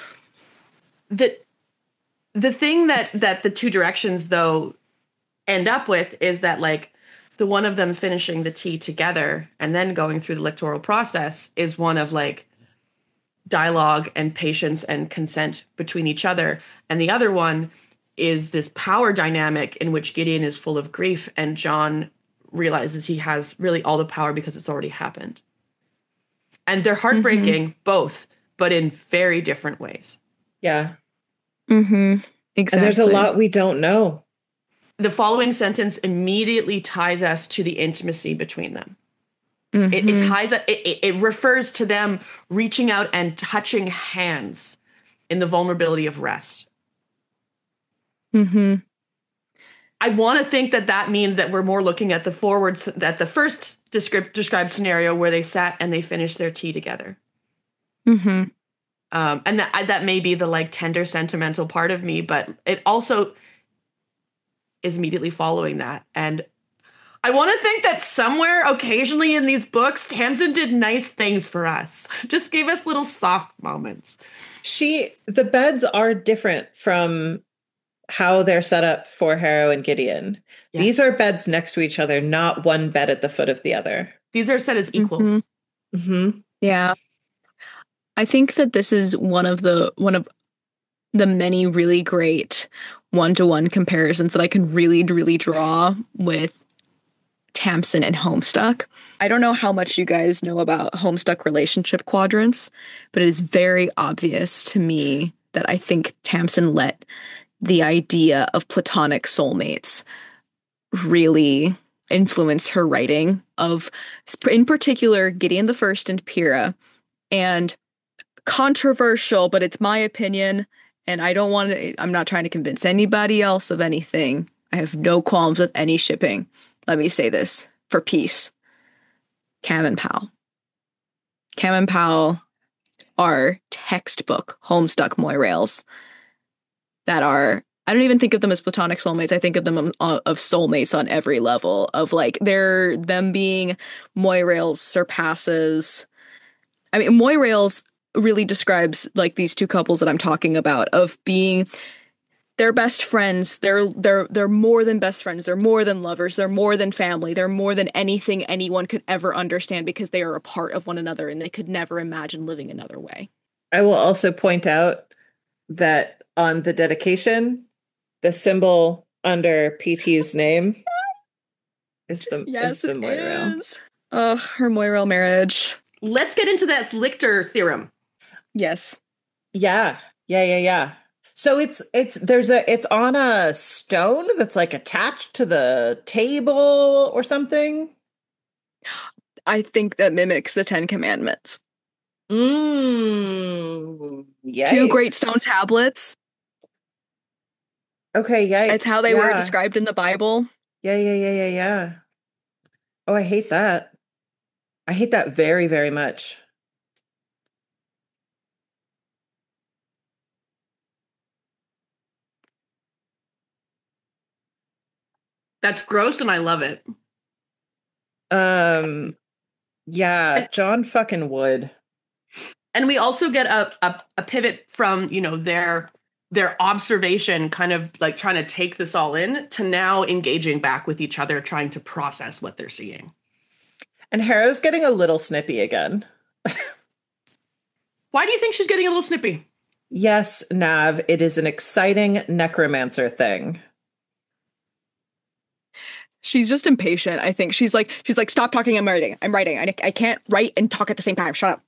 the thing that the 2 directions though end up with is that, like, the one of them finishing the tea together and then going through the lictorial process is one of like dialogue and patience and consent between each other, and the other one is this power dynamic in which Gideon is full of grief and John realizes he has really all the power because it's already happened. And they're heartbreaking, both, but in very different ways.
Yeah.
Exactly.
And there's a lot we don't know.
The following sentence immediately ties us to the intimacy between them. It ties it refers to them reaching out and touching hands in the vulnerability of rest. I want to think that means that we're more looking at the first described scenario where they sat and they finished their tea together.
Mm-hmm.
And that may be the like tender, sentimental part of me, but it also is immediately following that. And I want to think that somewhere occasionally in these books, Tamsin did nice things for us. Just gave us little soft moments.
The beds are different from how they're set up for Harrow and Gideon.
Yeah.
These are beds next to each other, not one bed at the foot of the other.
These are set as equals.
Mm-hmm.
Yeah. I think that this is one of the many really great one-to-one comparisons that I can really, really draw with Tamsin and Homestuck. I don't know how much you guys know about Homestuck relationship quadrants, but it is very obvious to me that I think Tamsin let the idea of platonic soulmates really influence her writing of, in particular, Gideon the First and Pyrrha. And controversial, but it's my opinion, and I'm not trying to convince anybody else of anything. I have no qualms with any shipping. Let me say this for peace. Cam and Powell. Cam and Powell are textbook Homestuck Moirails that are, I don't even think of them as platonic soulmates. I think of them of soulmates on every level of like them being Moirails surpasses. I mean, Moirails really describes like these two couples that I'm talking about of being they're best friends. They're more than best friends. They're more than lovers. They're more than family. They're more than anything anyone could ever understand because they are a part of one another and they could never imagine living another way.
I will also point out that on the dedication, the symbol under PT's name is the Moirail.
Oh, her Moirail marriage.
Let's get into that Lichter theorem.
Yes.
Yeah. So it's on a stone that's like attached to the table or something.
I think that mimics the Ten Commandments.
Yikes.
2 great stone tablets.
Okay, yikes.
That's how they were described in the Bible.
Yeah. Oh, I hate that. I hate that very, very much.
That's gross and I love it.
Yeah, John fucking Wood.
And we also get a pivot from, their observation, kind of like trying to take this all in, to now engaging back with each other, trying to process what they're seeing.
And Harrow's getting a little snippy again.
Why do you think she's getting a little snippy?
Yes, Nav, it is an exciting necromancer thing.
She's just impatient. I think she's like, stop talking. I'm writing. I can't write and talk at the same time. Shut up.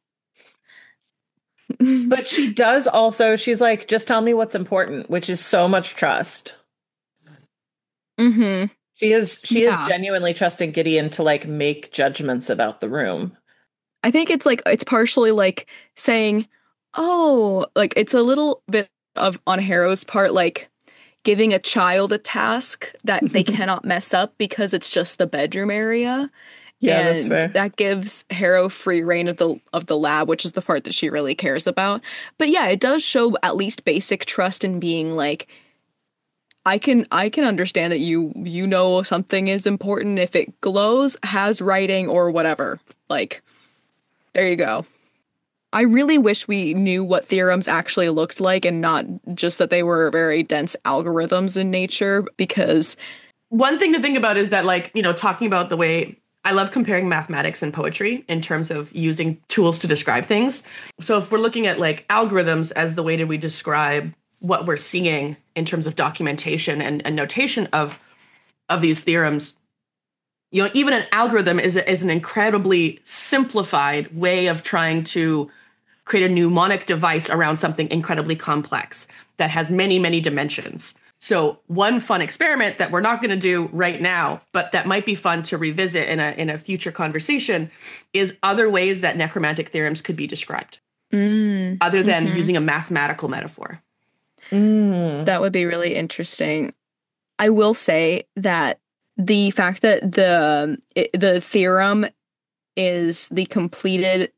But she does also, she's like, just tell me what's important, which is so much trust.
Mm-hmm.
She is genuinely trusting Gideon to like make judgments about the room.
I think it's partially like saying, oh, like it's a little bit of on Harrow's part, like giving a child a task that they cannot mess up because it's just the bedroom area.
Yeah,
and
that's fair.
That gives Harrow free reign of the lab, which is the part that she really cares about. But yeah, it does show at least basic trust in being like, I can understand that you know something is important if it glows, has writing, or whatever. Like, there you go. I really wish we knew what theorems actually looked like and not just that they were very dense algorithms in nature, because
one thing to think about is that, like, talking about the way I love comparing mathematics and poetry in terms of using tools to describe things. So if we're looking at like algorithms as the way that we describe what we're seeing in terms of documentation and notation of these theorems, even an algorithm is an incredibly simplified way of trying to create a mnemonic device around something incredibly complex that has many, many dimensions. So one fun experiment that we're not going to do right now, but that might be fun to revisit in a future conversation, is other ways that necromantic theorems could be described, other than using a mathematical metaphor.
That would be really interesting. I will say that the fact that the theorem is the completed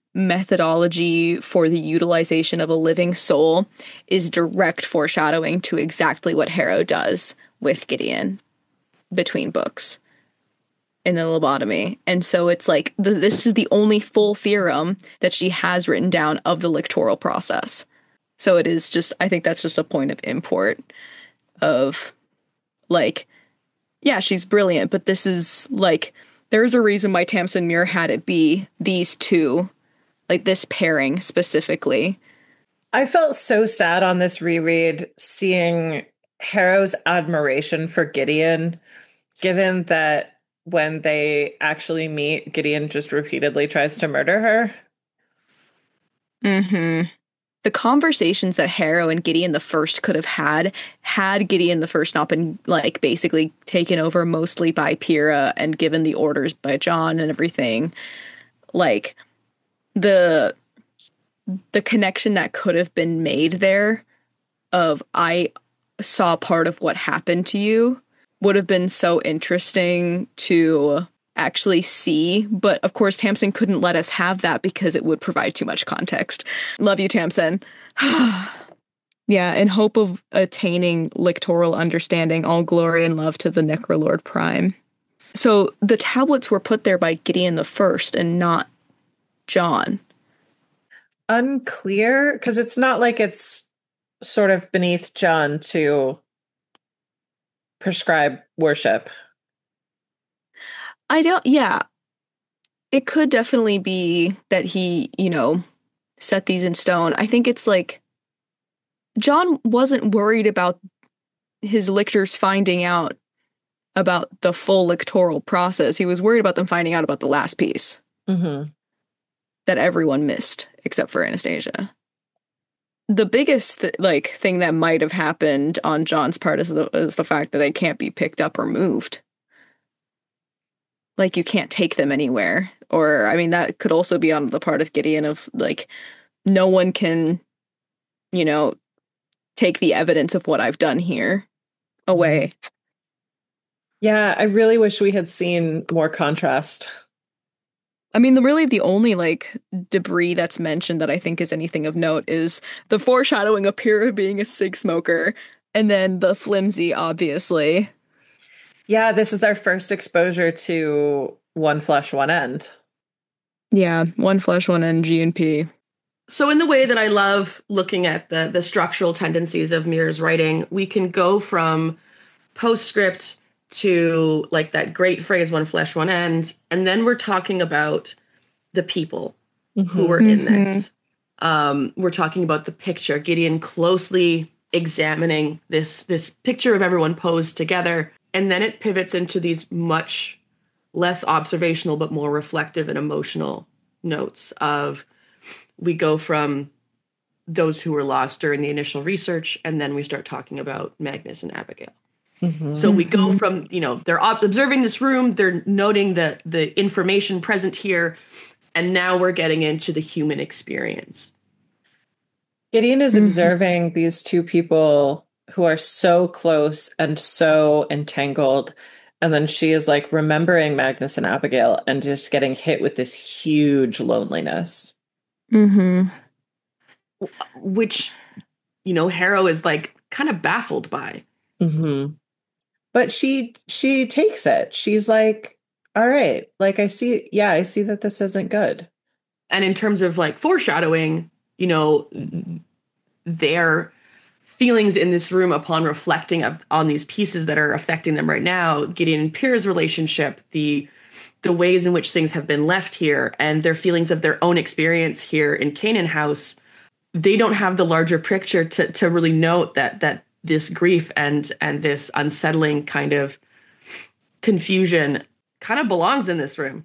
methodology for the utilization of a living soul is direct foreshadowing to exactly what Harrow does with Gideon between books in the lobotomy. And so it's like this is the only full theorem that she has written down of the lictoral process. So it is just, I think that's just a point of import of like, yeah, she's brilliant, but this is like, there's a reason why Tamsin Muir had it be these two, like this pairing specifically.
I felt so sad on this reread seeing Harrow's admiration for Gideon, given that when they actually meet, Gideon just repeatedly tries to murder her.
Mm-hmm. The conversations that Harrow and Gideon the First could have had Gideon the First not been like basically taken over mostly by Pyrrha and given the orders by John and everything, like the connection that could have been made there of I saw part of what happened to you would have been so interesting to actually see. But of course, Tamsin couldn't let us have that because it would provide too much context. Love you, Tamsin. Yeah, in hope of attaining lictoral understanding, all glory and love to the Necrolord Prime. So the tablets were put there by Gideon the First and not John.
Unclear, because it's not like it's sort of beneath John to prescribe worship.
Yeah. It could definitely be that he, set these in stone. I think it's like John wasn't worried about his lictors finding out about the full lictoral process. He was worried about them finding out about the last piece that everyone missed except for Anastasia. The biggest thing that might have happened on John's part is the fact that they can't be picked up or moved. Like, you can't take them anywhere. Or, I mean, that could also be on the part of Gideon of, like, no one can, take the evidence of what I've done here away.
Yeah, I really wish we had seen more contrast.
I mean, the only, debris that's mentioned that I think is anything of note is the foreshadowing of Pyrrha being a cig smoker, and then the flimsy, obviously.
Yeah, this is our first exposure to One Flesh, One End.
Yeah, One Flesh, One End, G&P.
So in the way that I love looking at the structural tendencies of Muir's writing, we can go from postscript to like that great phrase, one flesh, one end. And then we're talking about the people who were in this. We're talking about the picture, Gideon closely examining this picture of everyone posed together. And then it pivots into these much less observational, but more reflective and emotional notes of, we go from those who were lost during the initial research, and then we start talking about Magnus and Abigail. So we go from, they're observing this room, they're noting the information present here, and now we're getting into the human experience.
Gideon is observing these two people who are so close and so entangled, and then she is like remembering Magnus and Abigail and just getting hit with this huge loneliness.
Which, Harrow is like kind of baffled by.
But she takes it. She's like, all right, like I see that this isn't good.
And in terms of like foreshadowing, their feelings in this room upon reflecting on these pieces that are affecting them right now, Gideon and Pyrrha's relationship, the ways in which things have been left here, and their feelings of their own experience here in Canaan House, they don't have the larger picture to really note that this grief and this unsettling kind of confusion kind of belongs in this room.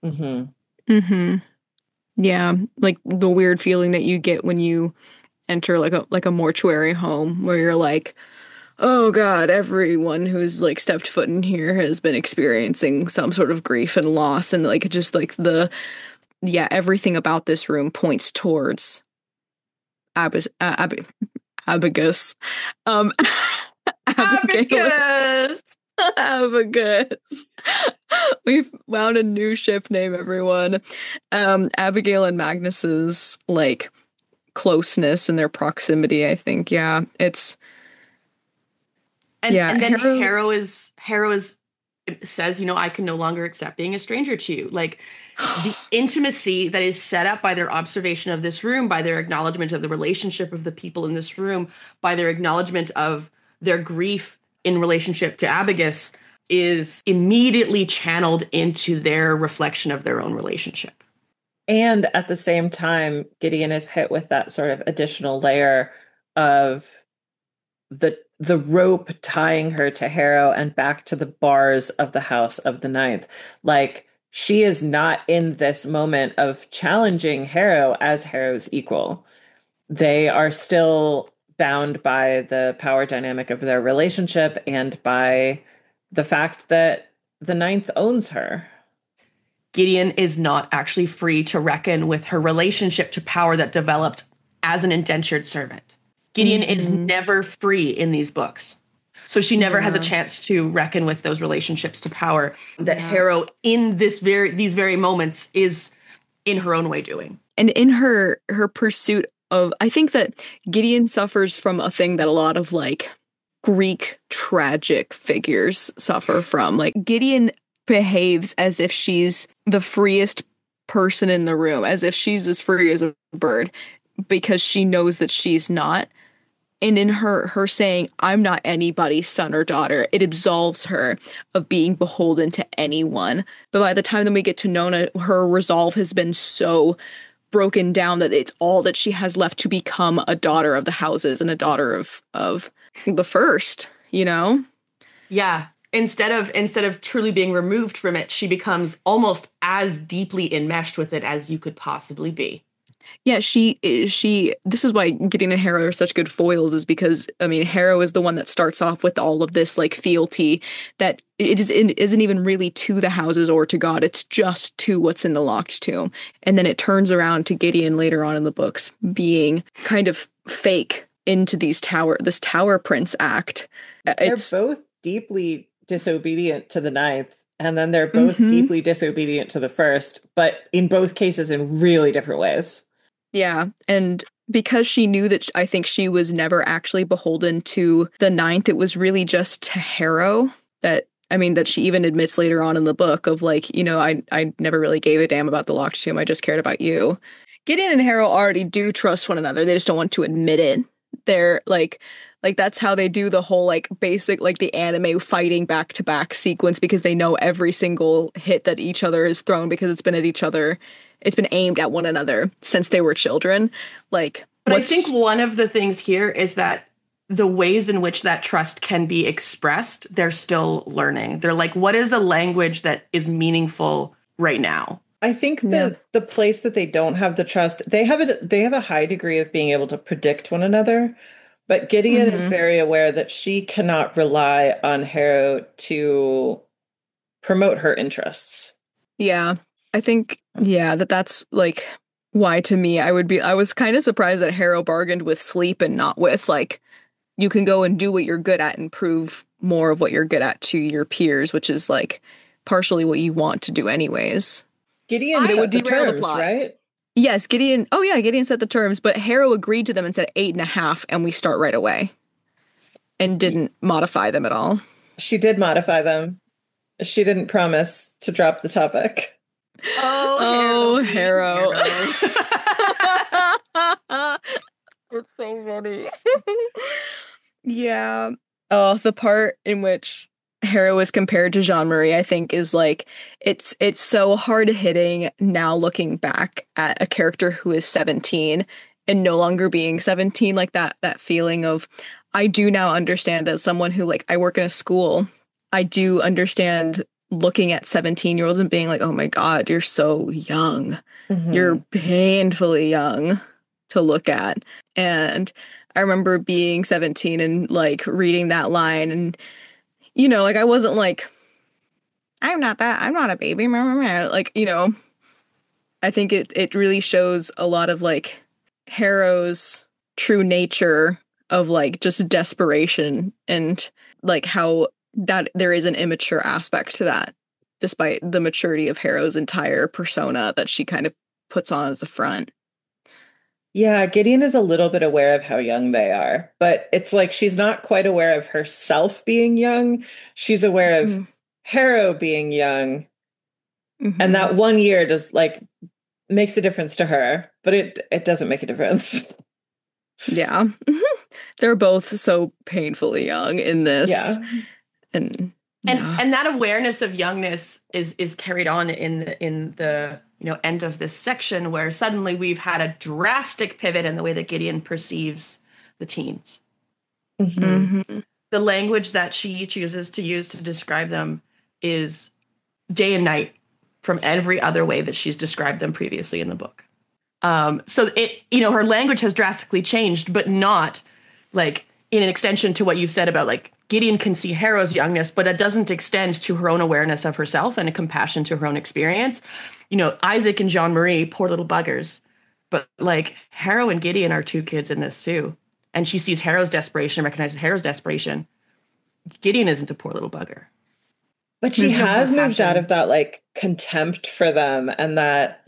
Yeah, like the weird feeling that you get when you enter like a mortuary home where you're like, oh God, everyone who's like stepped foot in here has been experiencing some sort of grief and loss, and like just like everything about this room points towards Abacus.
Abacus.
Abigail. We've found a new ship name, everyone. Abigail and Magnus's like closeness and their proximity, I think. Yeah, it's
and then
Harrow's
Harrow is says, you know, I can no longer accept being a stranger to you. Like the intimacy that is set up by their observation of this room, by their acknowledgement of the relationship of the people in this room, by their acknowledgement of their grief in relationship to Abigus, is immediately channeled into their reflection of their own relationship.
And at the same time, Gideon is hit with that sort of additional layer of the rope tying her to Harrow and back to the bars of the House of the Ninth. Like, she is not in this moment of challenging Harrow as Harrow's equal. They are still bound by the power dynamic of their relationship and by the fact that the Ninth owns her.
Gideon is not actually free to reckon with her relationship to power that developed as an indentured servant. Gideon is never free in these books. So she never has a chance to reckon with those relationships to power that Harrow in these very moments is in her own way doing.
And in her pursuit of, I think that Gideon suffers from a thing that a lot of like Greek tragic figures suffer from. Like, Gideon behaves as if she's the freest person in the room, as if she's as free as a bird, because she knows that she's not. And in her saying, I'm not anybody's son or daughter, it absolves her of being beholden to anyone. But by the time that we get to Nona, her resolve has been so broken down that it's all that she has left to become a daughter of the houses and a daughter of the first, you know?
Yeah. Instead of truly being removed from it, she becomes almost as deeply enmeshed with it as you could possibly be.
Yeah, she this is why Gideon and Harrow are such good foils, is because, I mean, Harrow is the one that starts off with all of this like fealty that isn't even really to the houses or to God, it's just to what's in the locked tomb. And then it turns around to Gideon later on in the books being kind of fake into this Tower Prince act.
They're both deeply disobedient to the Ninth, and then they're both deeply disobedient to the First, but in both cases in really different ways.
Yeah, and because she knew that I think she was never actually beholden to the Ninth, it was really just to Harrow that she even admits later on in the book of like, you know, I never really gave a damn about the locked tomb, I just cared about you. Gideon and Harrow already do trust one another, they just don't want to admit it. They're like that's how they do the whole like basic like the anime fighting back to back sequence, because they know every single hit that each other has thrown because it's been at each other. It's been aimed at one another since they were children. Like,
but I think one of the things here is that the ways in which that trust can be expressed, they're still learning. They're like, what is a language that is meaningful right now?
I think the place that they don't have the trust, they have a high degree of being able to predict one another. But Gideon is very aware that she cannot rely on Harrow to promote her interests.
Yeah, I think, that's like why to me I was kind of surprised that Harrow bargained with sleep and not with like, you can go and do what you're good at and prove more of what you're good at to your peers, which is like partially what you want to do anyways.
Gideon set the terms, right?
Yes, Gideon. Oh yeah, Gideon set the terms, but Harrow agreed to them and said 8.5, and we start right away, and didn't modify them at all.
She did modify them. She didn't promise to drop the topic.
Oh, Harrow. It's so funny. Yeah. Oh, the part in which Harrow is compared to Jean-Marie, I think, is like, it's so hard-hitting now looking back at a character who is 17 and no longer being 17, like that feeling of, I do now understand as someone who, like, I work in a school, I do understand looking at 17-year-olds and being like, oh my God, you're so young. You're painfully young to look at. And I remember being 17 and like reading that line, and you know, like I wasn't like, I'm not a baby. Like, you know, I think it really shows a lot of like Harrow's true nature of like just desperation, and like how that there is an immature aspect to that, despite the maturity of Harrow's entire persona that she kind of puts on as a front.
Yeah, Gideon is a little bit aware of how young they are, but it's like she's not quite aware of herself being young. She's aware of Harrow being young. And that 1 year does like makes a difference to her, but it doesn't make a difference.
Yeah. They're both so painfully young in this.
Yeah.
And
that awareness of youngness is carried on in the end of this section, where suddenly we've had a drastic pivot in the way that Gideon perceives the teens. The language that she chooses to use to describe them is day and night from every other way that she's described them previously in the book. So her language has drastically changed, but not like in an extension to what you've said about like Gideon can see Harrow's youngness, but that doesn't extend to her own awareness of herself and a compassion to her own experience. Isaac and Jean Marie, poor little buggers, but like Harrow and Gideon are two kids in this too. And she sees Harrow's desperation, recognizes Harrow's desperation. Gideon isn't a poor little bugger.
But she has moved out of that like contempt for them and that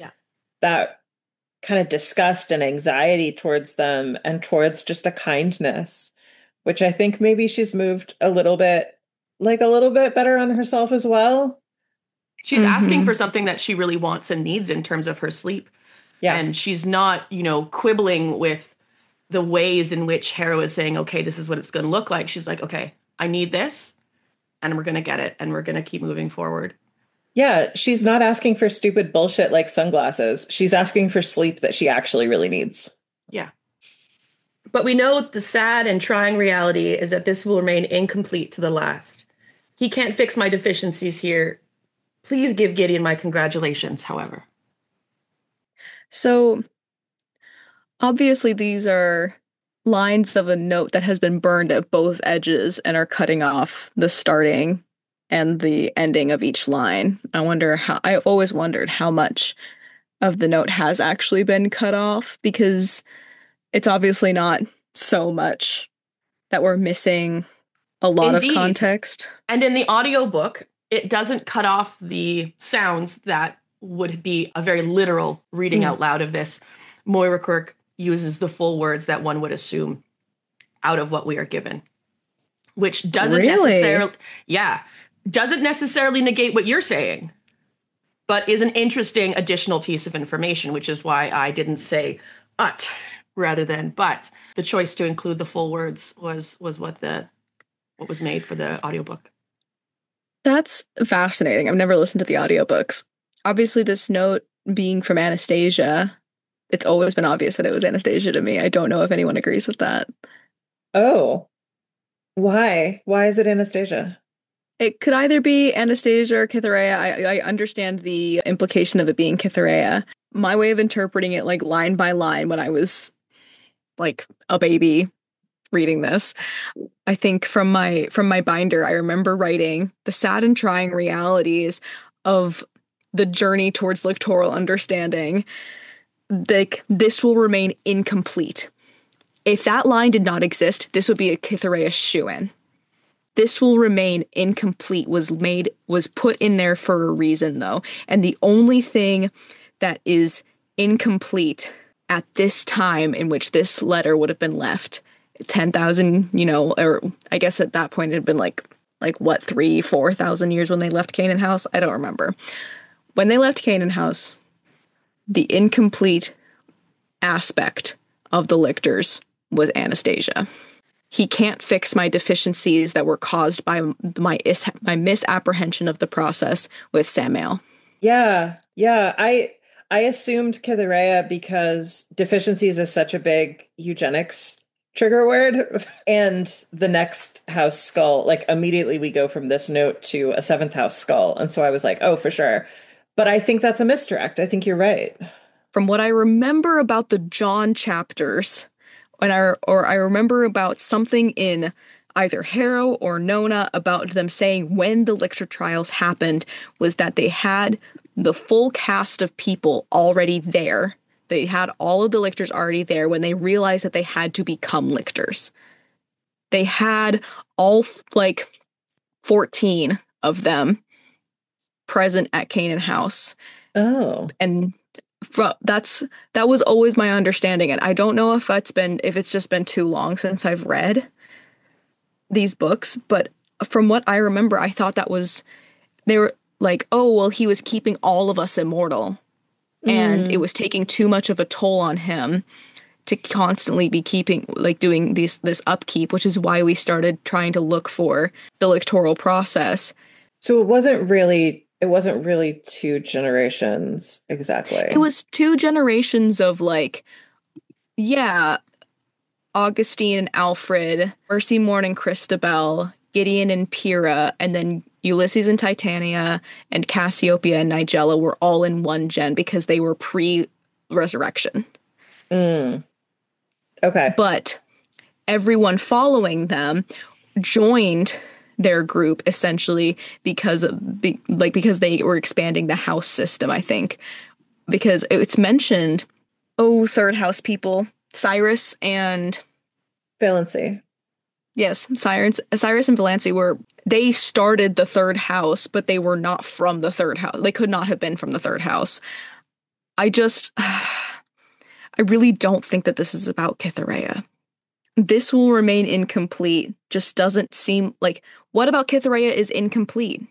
kind of disgust and anxiety towards them and towards just a kindness, which I think maybe she's moved a little bit better on herself as well.
She's asking for something that she really wants and needs in terms of her sleep. Yeah. And she's not, quibbling with the ways in which Harrow is saying, okay, this is what it's going to look like. She's like, okay, I need this and we're going to get it and we're going to keep moving forward.
Yeah, she's not asking for stupid bullshit like sunglasses. She's asking for sleep that she actually really needs.
Yeah. But we know the sad and trying reality is that this will remain incomplete to the last. He can't fix my deficiencies here. Please give Gideon my congratulations, however.
So, obviously these are lines of a note that has been burned at both edges and are cutting off the starting and the ending of each line. I've always wondered how much of the note has actually been cut off, because it's obviously not so much that we're missing a lot of context.
And in the audiobook, it doesn't cut off the sounds that would be a very literal reading out loud of this. Moira Quirk uses the full words that one would assume out of what we are given, which doesn't necessarily negate what you're saying, but is an interesting additional piece of information, which is why I didn't say "ut" rather than "but." The choice to include the full words was what was made for the audiobook.
That's fascinating. I've never listened to the audiobooks. Obviously, this note being from Anastasia, it's always been obvious that it was Anastasia to me. I don't know if anyone agrees with that.
Oh, why? Why is it Anastasia?
It could either be Anastasia or Cytherea. I understand the implication of it being Cytherea. My way of interpreting it, like line by line, when I was like a baby reading this, I think from my binder, I remember writing the sad and trying realities of the journey towards lectoral understanding. Like, this will remain incomplete. If that line did not exist, this would be a Cytherea shoo-in. This will remain incomplete was put in there for a reason, though. And the only thing that is incomplete at this time in which this letter would have been left, 10,000, or I guess at that point it had been like what, 3,000-4,000 years when they left Canaan House? I don't remember. When they left Canaan House, the incomplete aspect of the lictors was Anastasia. He can't fix my deficiencies that were caused by my misapprehension of the process with Samael.
Yeah. I assumed Cytherea because deficiencies is such a big eugenics trigger word. And the next house skull, like immediately we go from this note to a seventh house skull. And so I was like, oh, for sure. But I think that's a misdirect. I think you're right.
From what I remember about the John chapters, I remember about something in either Harrow or Nona about them saying when the lictor trials happened was that they had the full cast of people already there. They had all of the lictors already there when they realized that they had to become lictors. They had all, 14 of them present at Canaan House.
Oh.
And that was always my understanding. And I don't know if it's just been too long since I've read these books, but from what I remember, I thought they were like, oh, well, he was keeping all of us immortal. And it was taking too much of a toll on him to constantly be doing this upkeep, which is why we started trying to look for the lictoral process.
So it wasn't really 2 generations exactly.
It was 2 generations of Augustine and Alfred, Mercy Morn and Christabel, Gideon and Pyrrha, and then Ulysses and Titania, and Cassiopeia and Nigella were all in one gen because they were pre-resurrection.
Okay.
But everyone following them joined their group essentially because they were expanding the house system, I think. Because it's mentioned, third house people, Cyrus and
Valency.
Yes, Cyrus and Valancy they started the third house, but they were not from the third house. They could not have been from the third house. I really don't think that this is about Cytherea. This will remain incomplete. Just doesn't seem like, what about Cytherea is incomplete?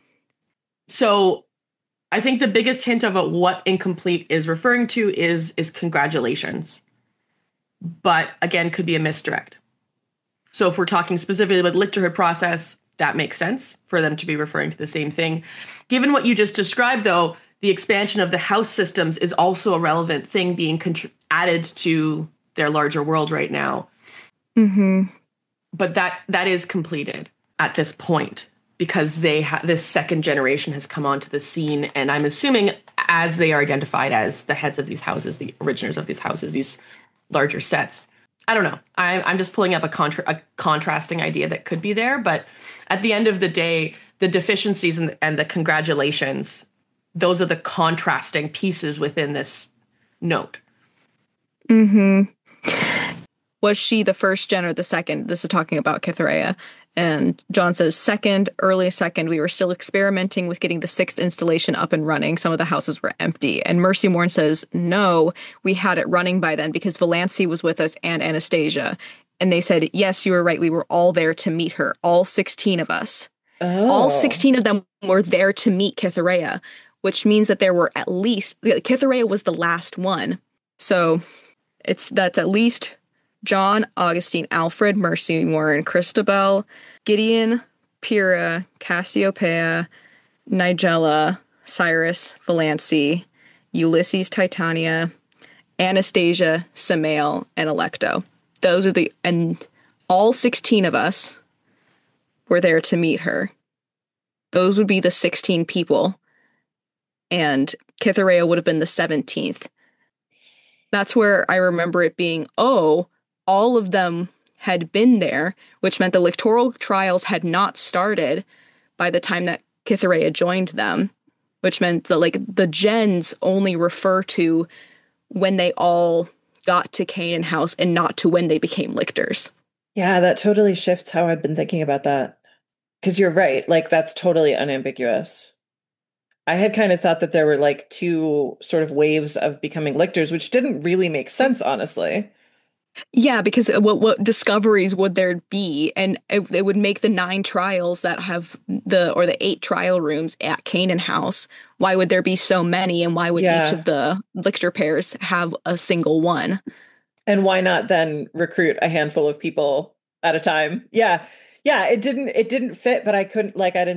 So I think the biggest hint of what incomplete is referring to is congratulations. But again, could be a misdirect. So if we're talking specifically about the lictorhood process, that makes sense for them to be referring to the same thing. Given what you just described, though, the expansion of the house systems is also a relevant thing being added to their larger world right now.
Mm-hmm.
But that is completed at this point because this second generation has come onto the scene, and I'm assuming as they are identified as the heads of these houses, the originators of these houses, these larger sets. I don't know. I'm just pulling up a contrasting idea that could be there, but at the end of the day, the deficiencies and the congratulations, those are the contrasting pieces within this note.
Mm-hmm. Was she the first gen or the second? This is talking about Cytherea. And John says, early second, we were still experimenting with getting the 6th installation up and running. Some of the houses were empty. And Mercy Morn says, no, we had it running by then because Valancy was with us and Anastasia. And they said, yes, you were right. We were all there to meet her. All 16 of us.
Oh.
All 16 of them were there to meet Cytherea, which means that there were at least, Cytherea was the last one. So that's at least John, Augustine, Alfred, Mercy Morn, Christabel, Gideon, Pyrrha, Cassiopeia, Nigella, Cyrus, Valancy, Ulysses, Titania, Anastasia, Samael, and Alecto. And all 16 of us were there to meet her. Those would be the 16 people. And Cytherea would have been the 17th. That's where I remember it being, all of them had been there, which meant the lictoral trials had not started by the time that Cytherea joined them, which meant that the gens only refer to when they all got to Canaan House and not to when they became lictors.
Yeah, that totally shifts how I'd been thinking about that. Because you're right, that's totally unambiguous. I had kind of thought that there were 2 sort of waves of becoming lictors, which didn't really make sense, honestly.
Yeah, because what discoveries would there be? And it would make the 9 trials that have the 8 trial rooms at Canaan House. Why would there be so many? And why would each of the lictor pairs have a single one?
And why not then recruit a handful of people at a time? Yeah. Yeah, it didn't fit, but I couldn't,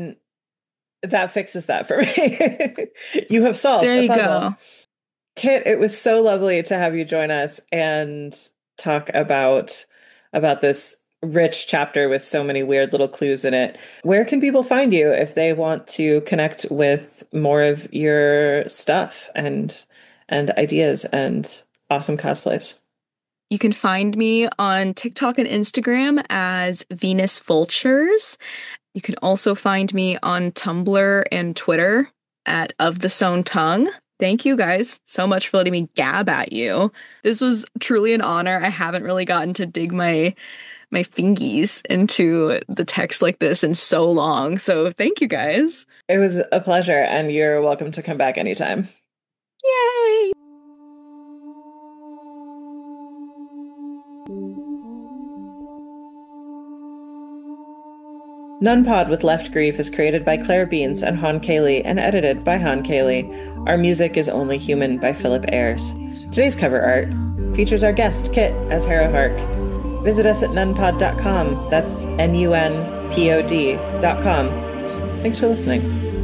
that fixes that for me. You have solved the puzzle. There you go. Kit, it was so lovely to have you join us and talk about this rich chapter with so many weird little clues in it. Where can people find you if they want to connect with more of your stuff and ideas and awesome cosplays?
You can find me on TikTok and Instagram as Venus Vultures. You can also find me on Tumblr and Twitter at Of the Sewn Tongue. Thank you guys so much for letting me gab at you. This was truly an honor. I haven't really gotten to dig my my fingies into the text like this in so long. So thank you guys.
It was a pleasure, and you're welcome to come back anytime.
Yay!
Nunpod with Left Grief is created by Claire Beans and Han Cayley and edited by Han Cayley. Our music is Only Human by Philip Ayres. Today's cover art features our guest, Kit, as Harrow Hark. Visit us at nunpod.com. That's NUNPOD.com. Thanks for listening.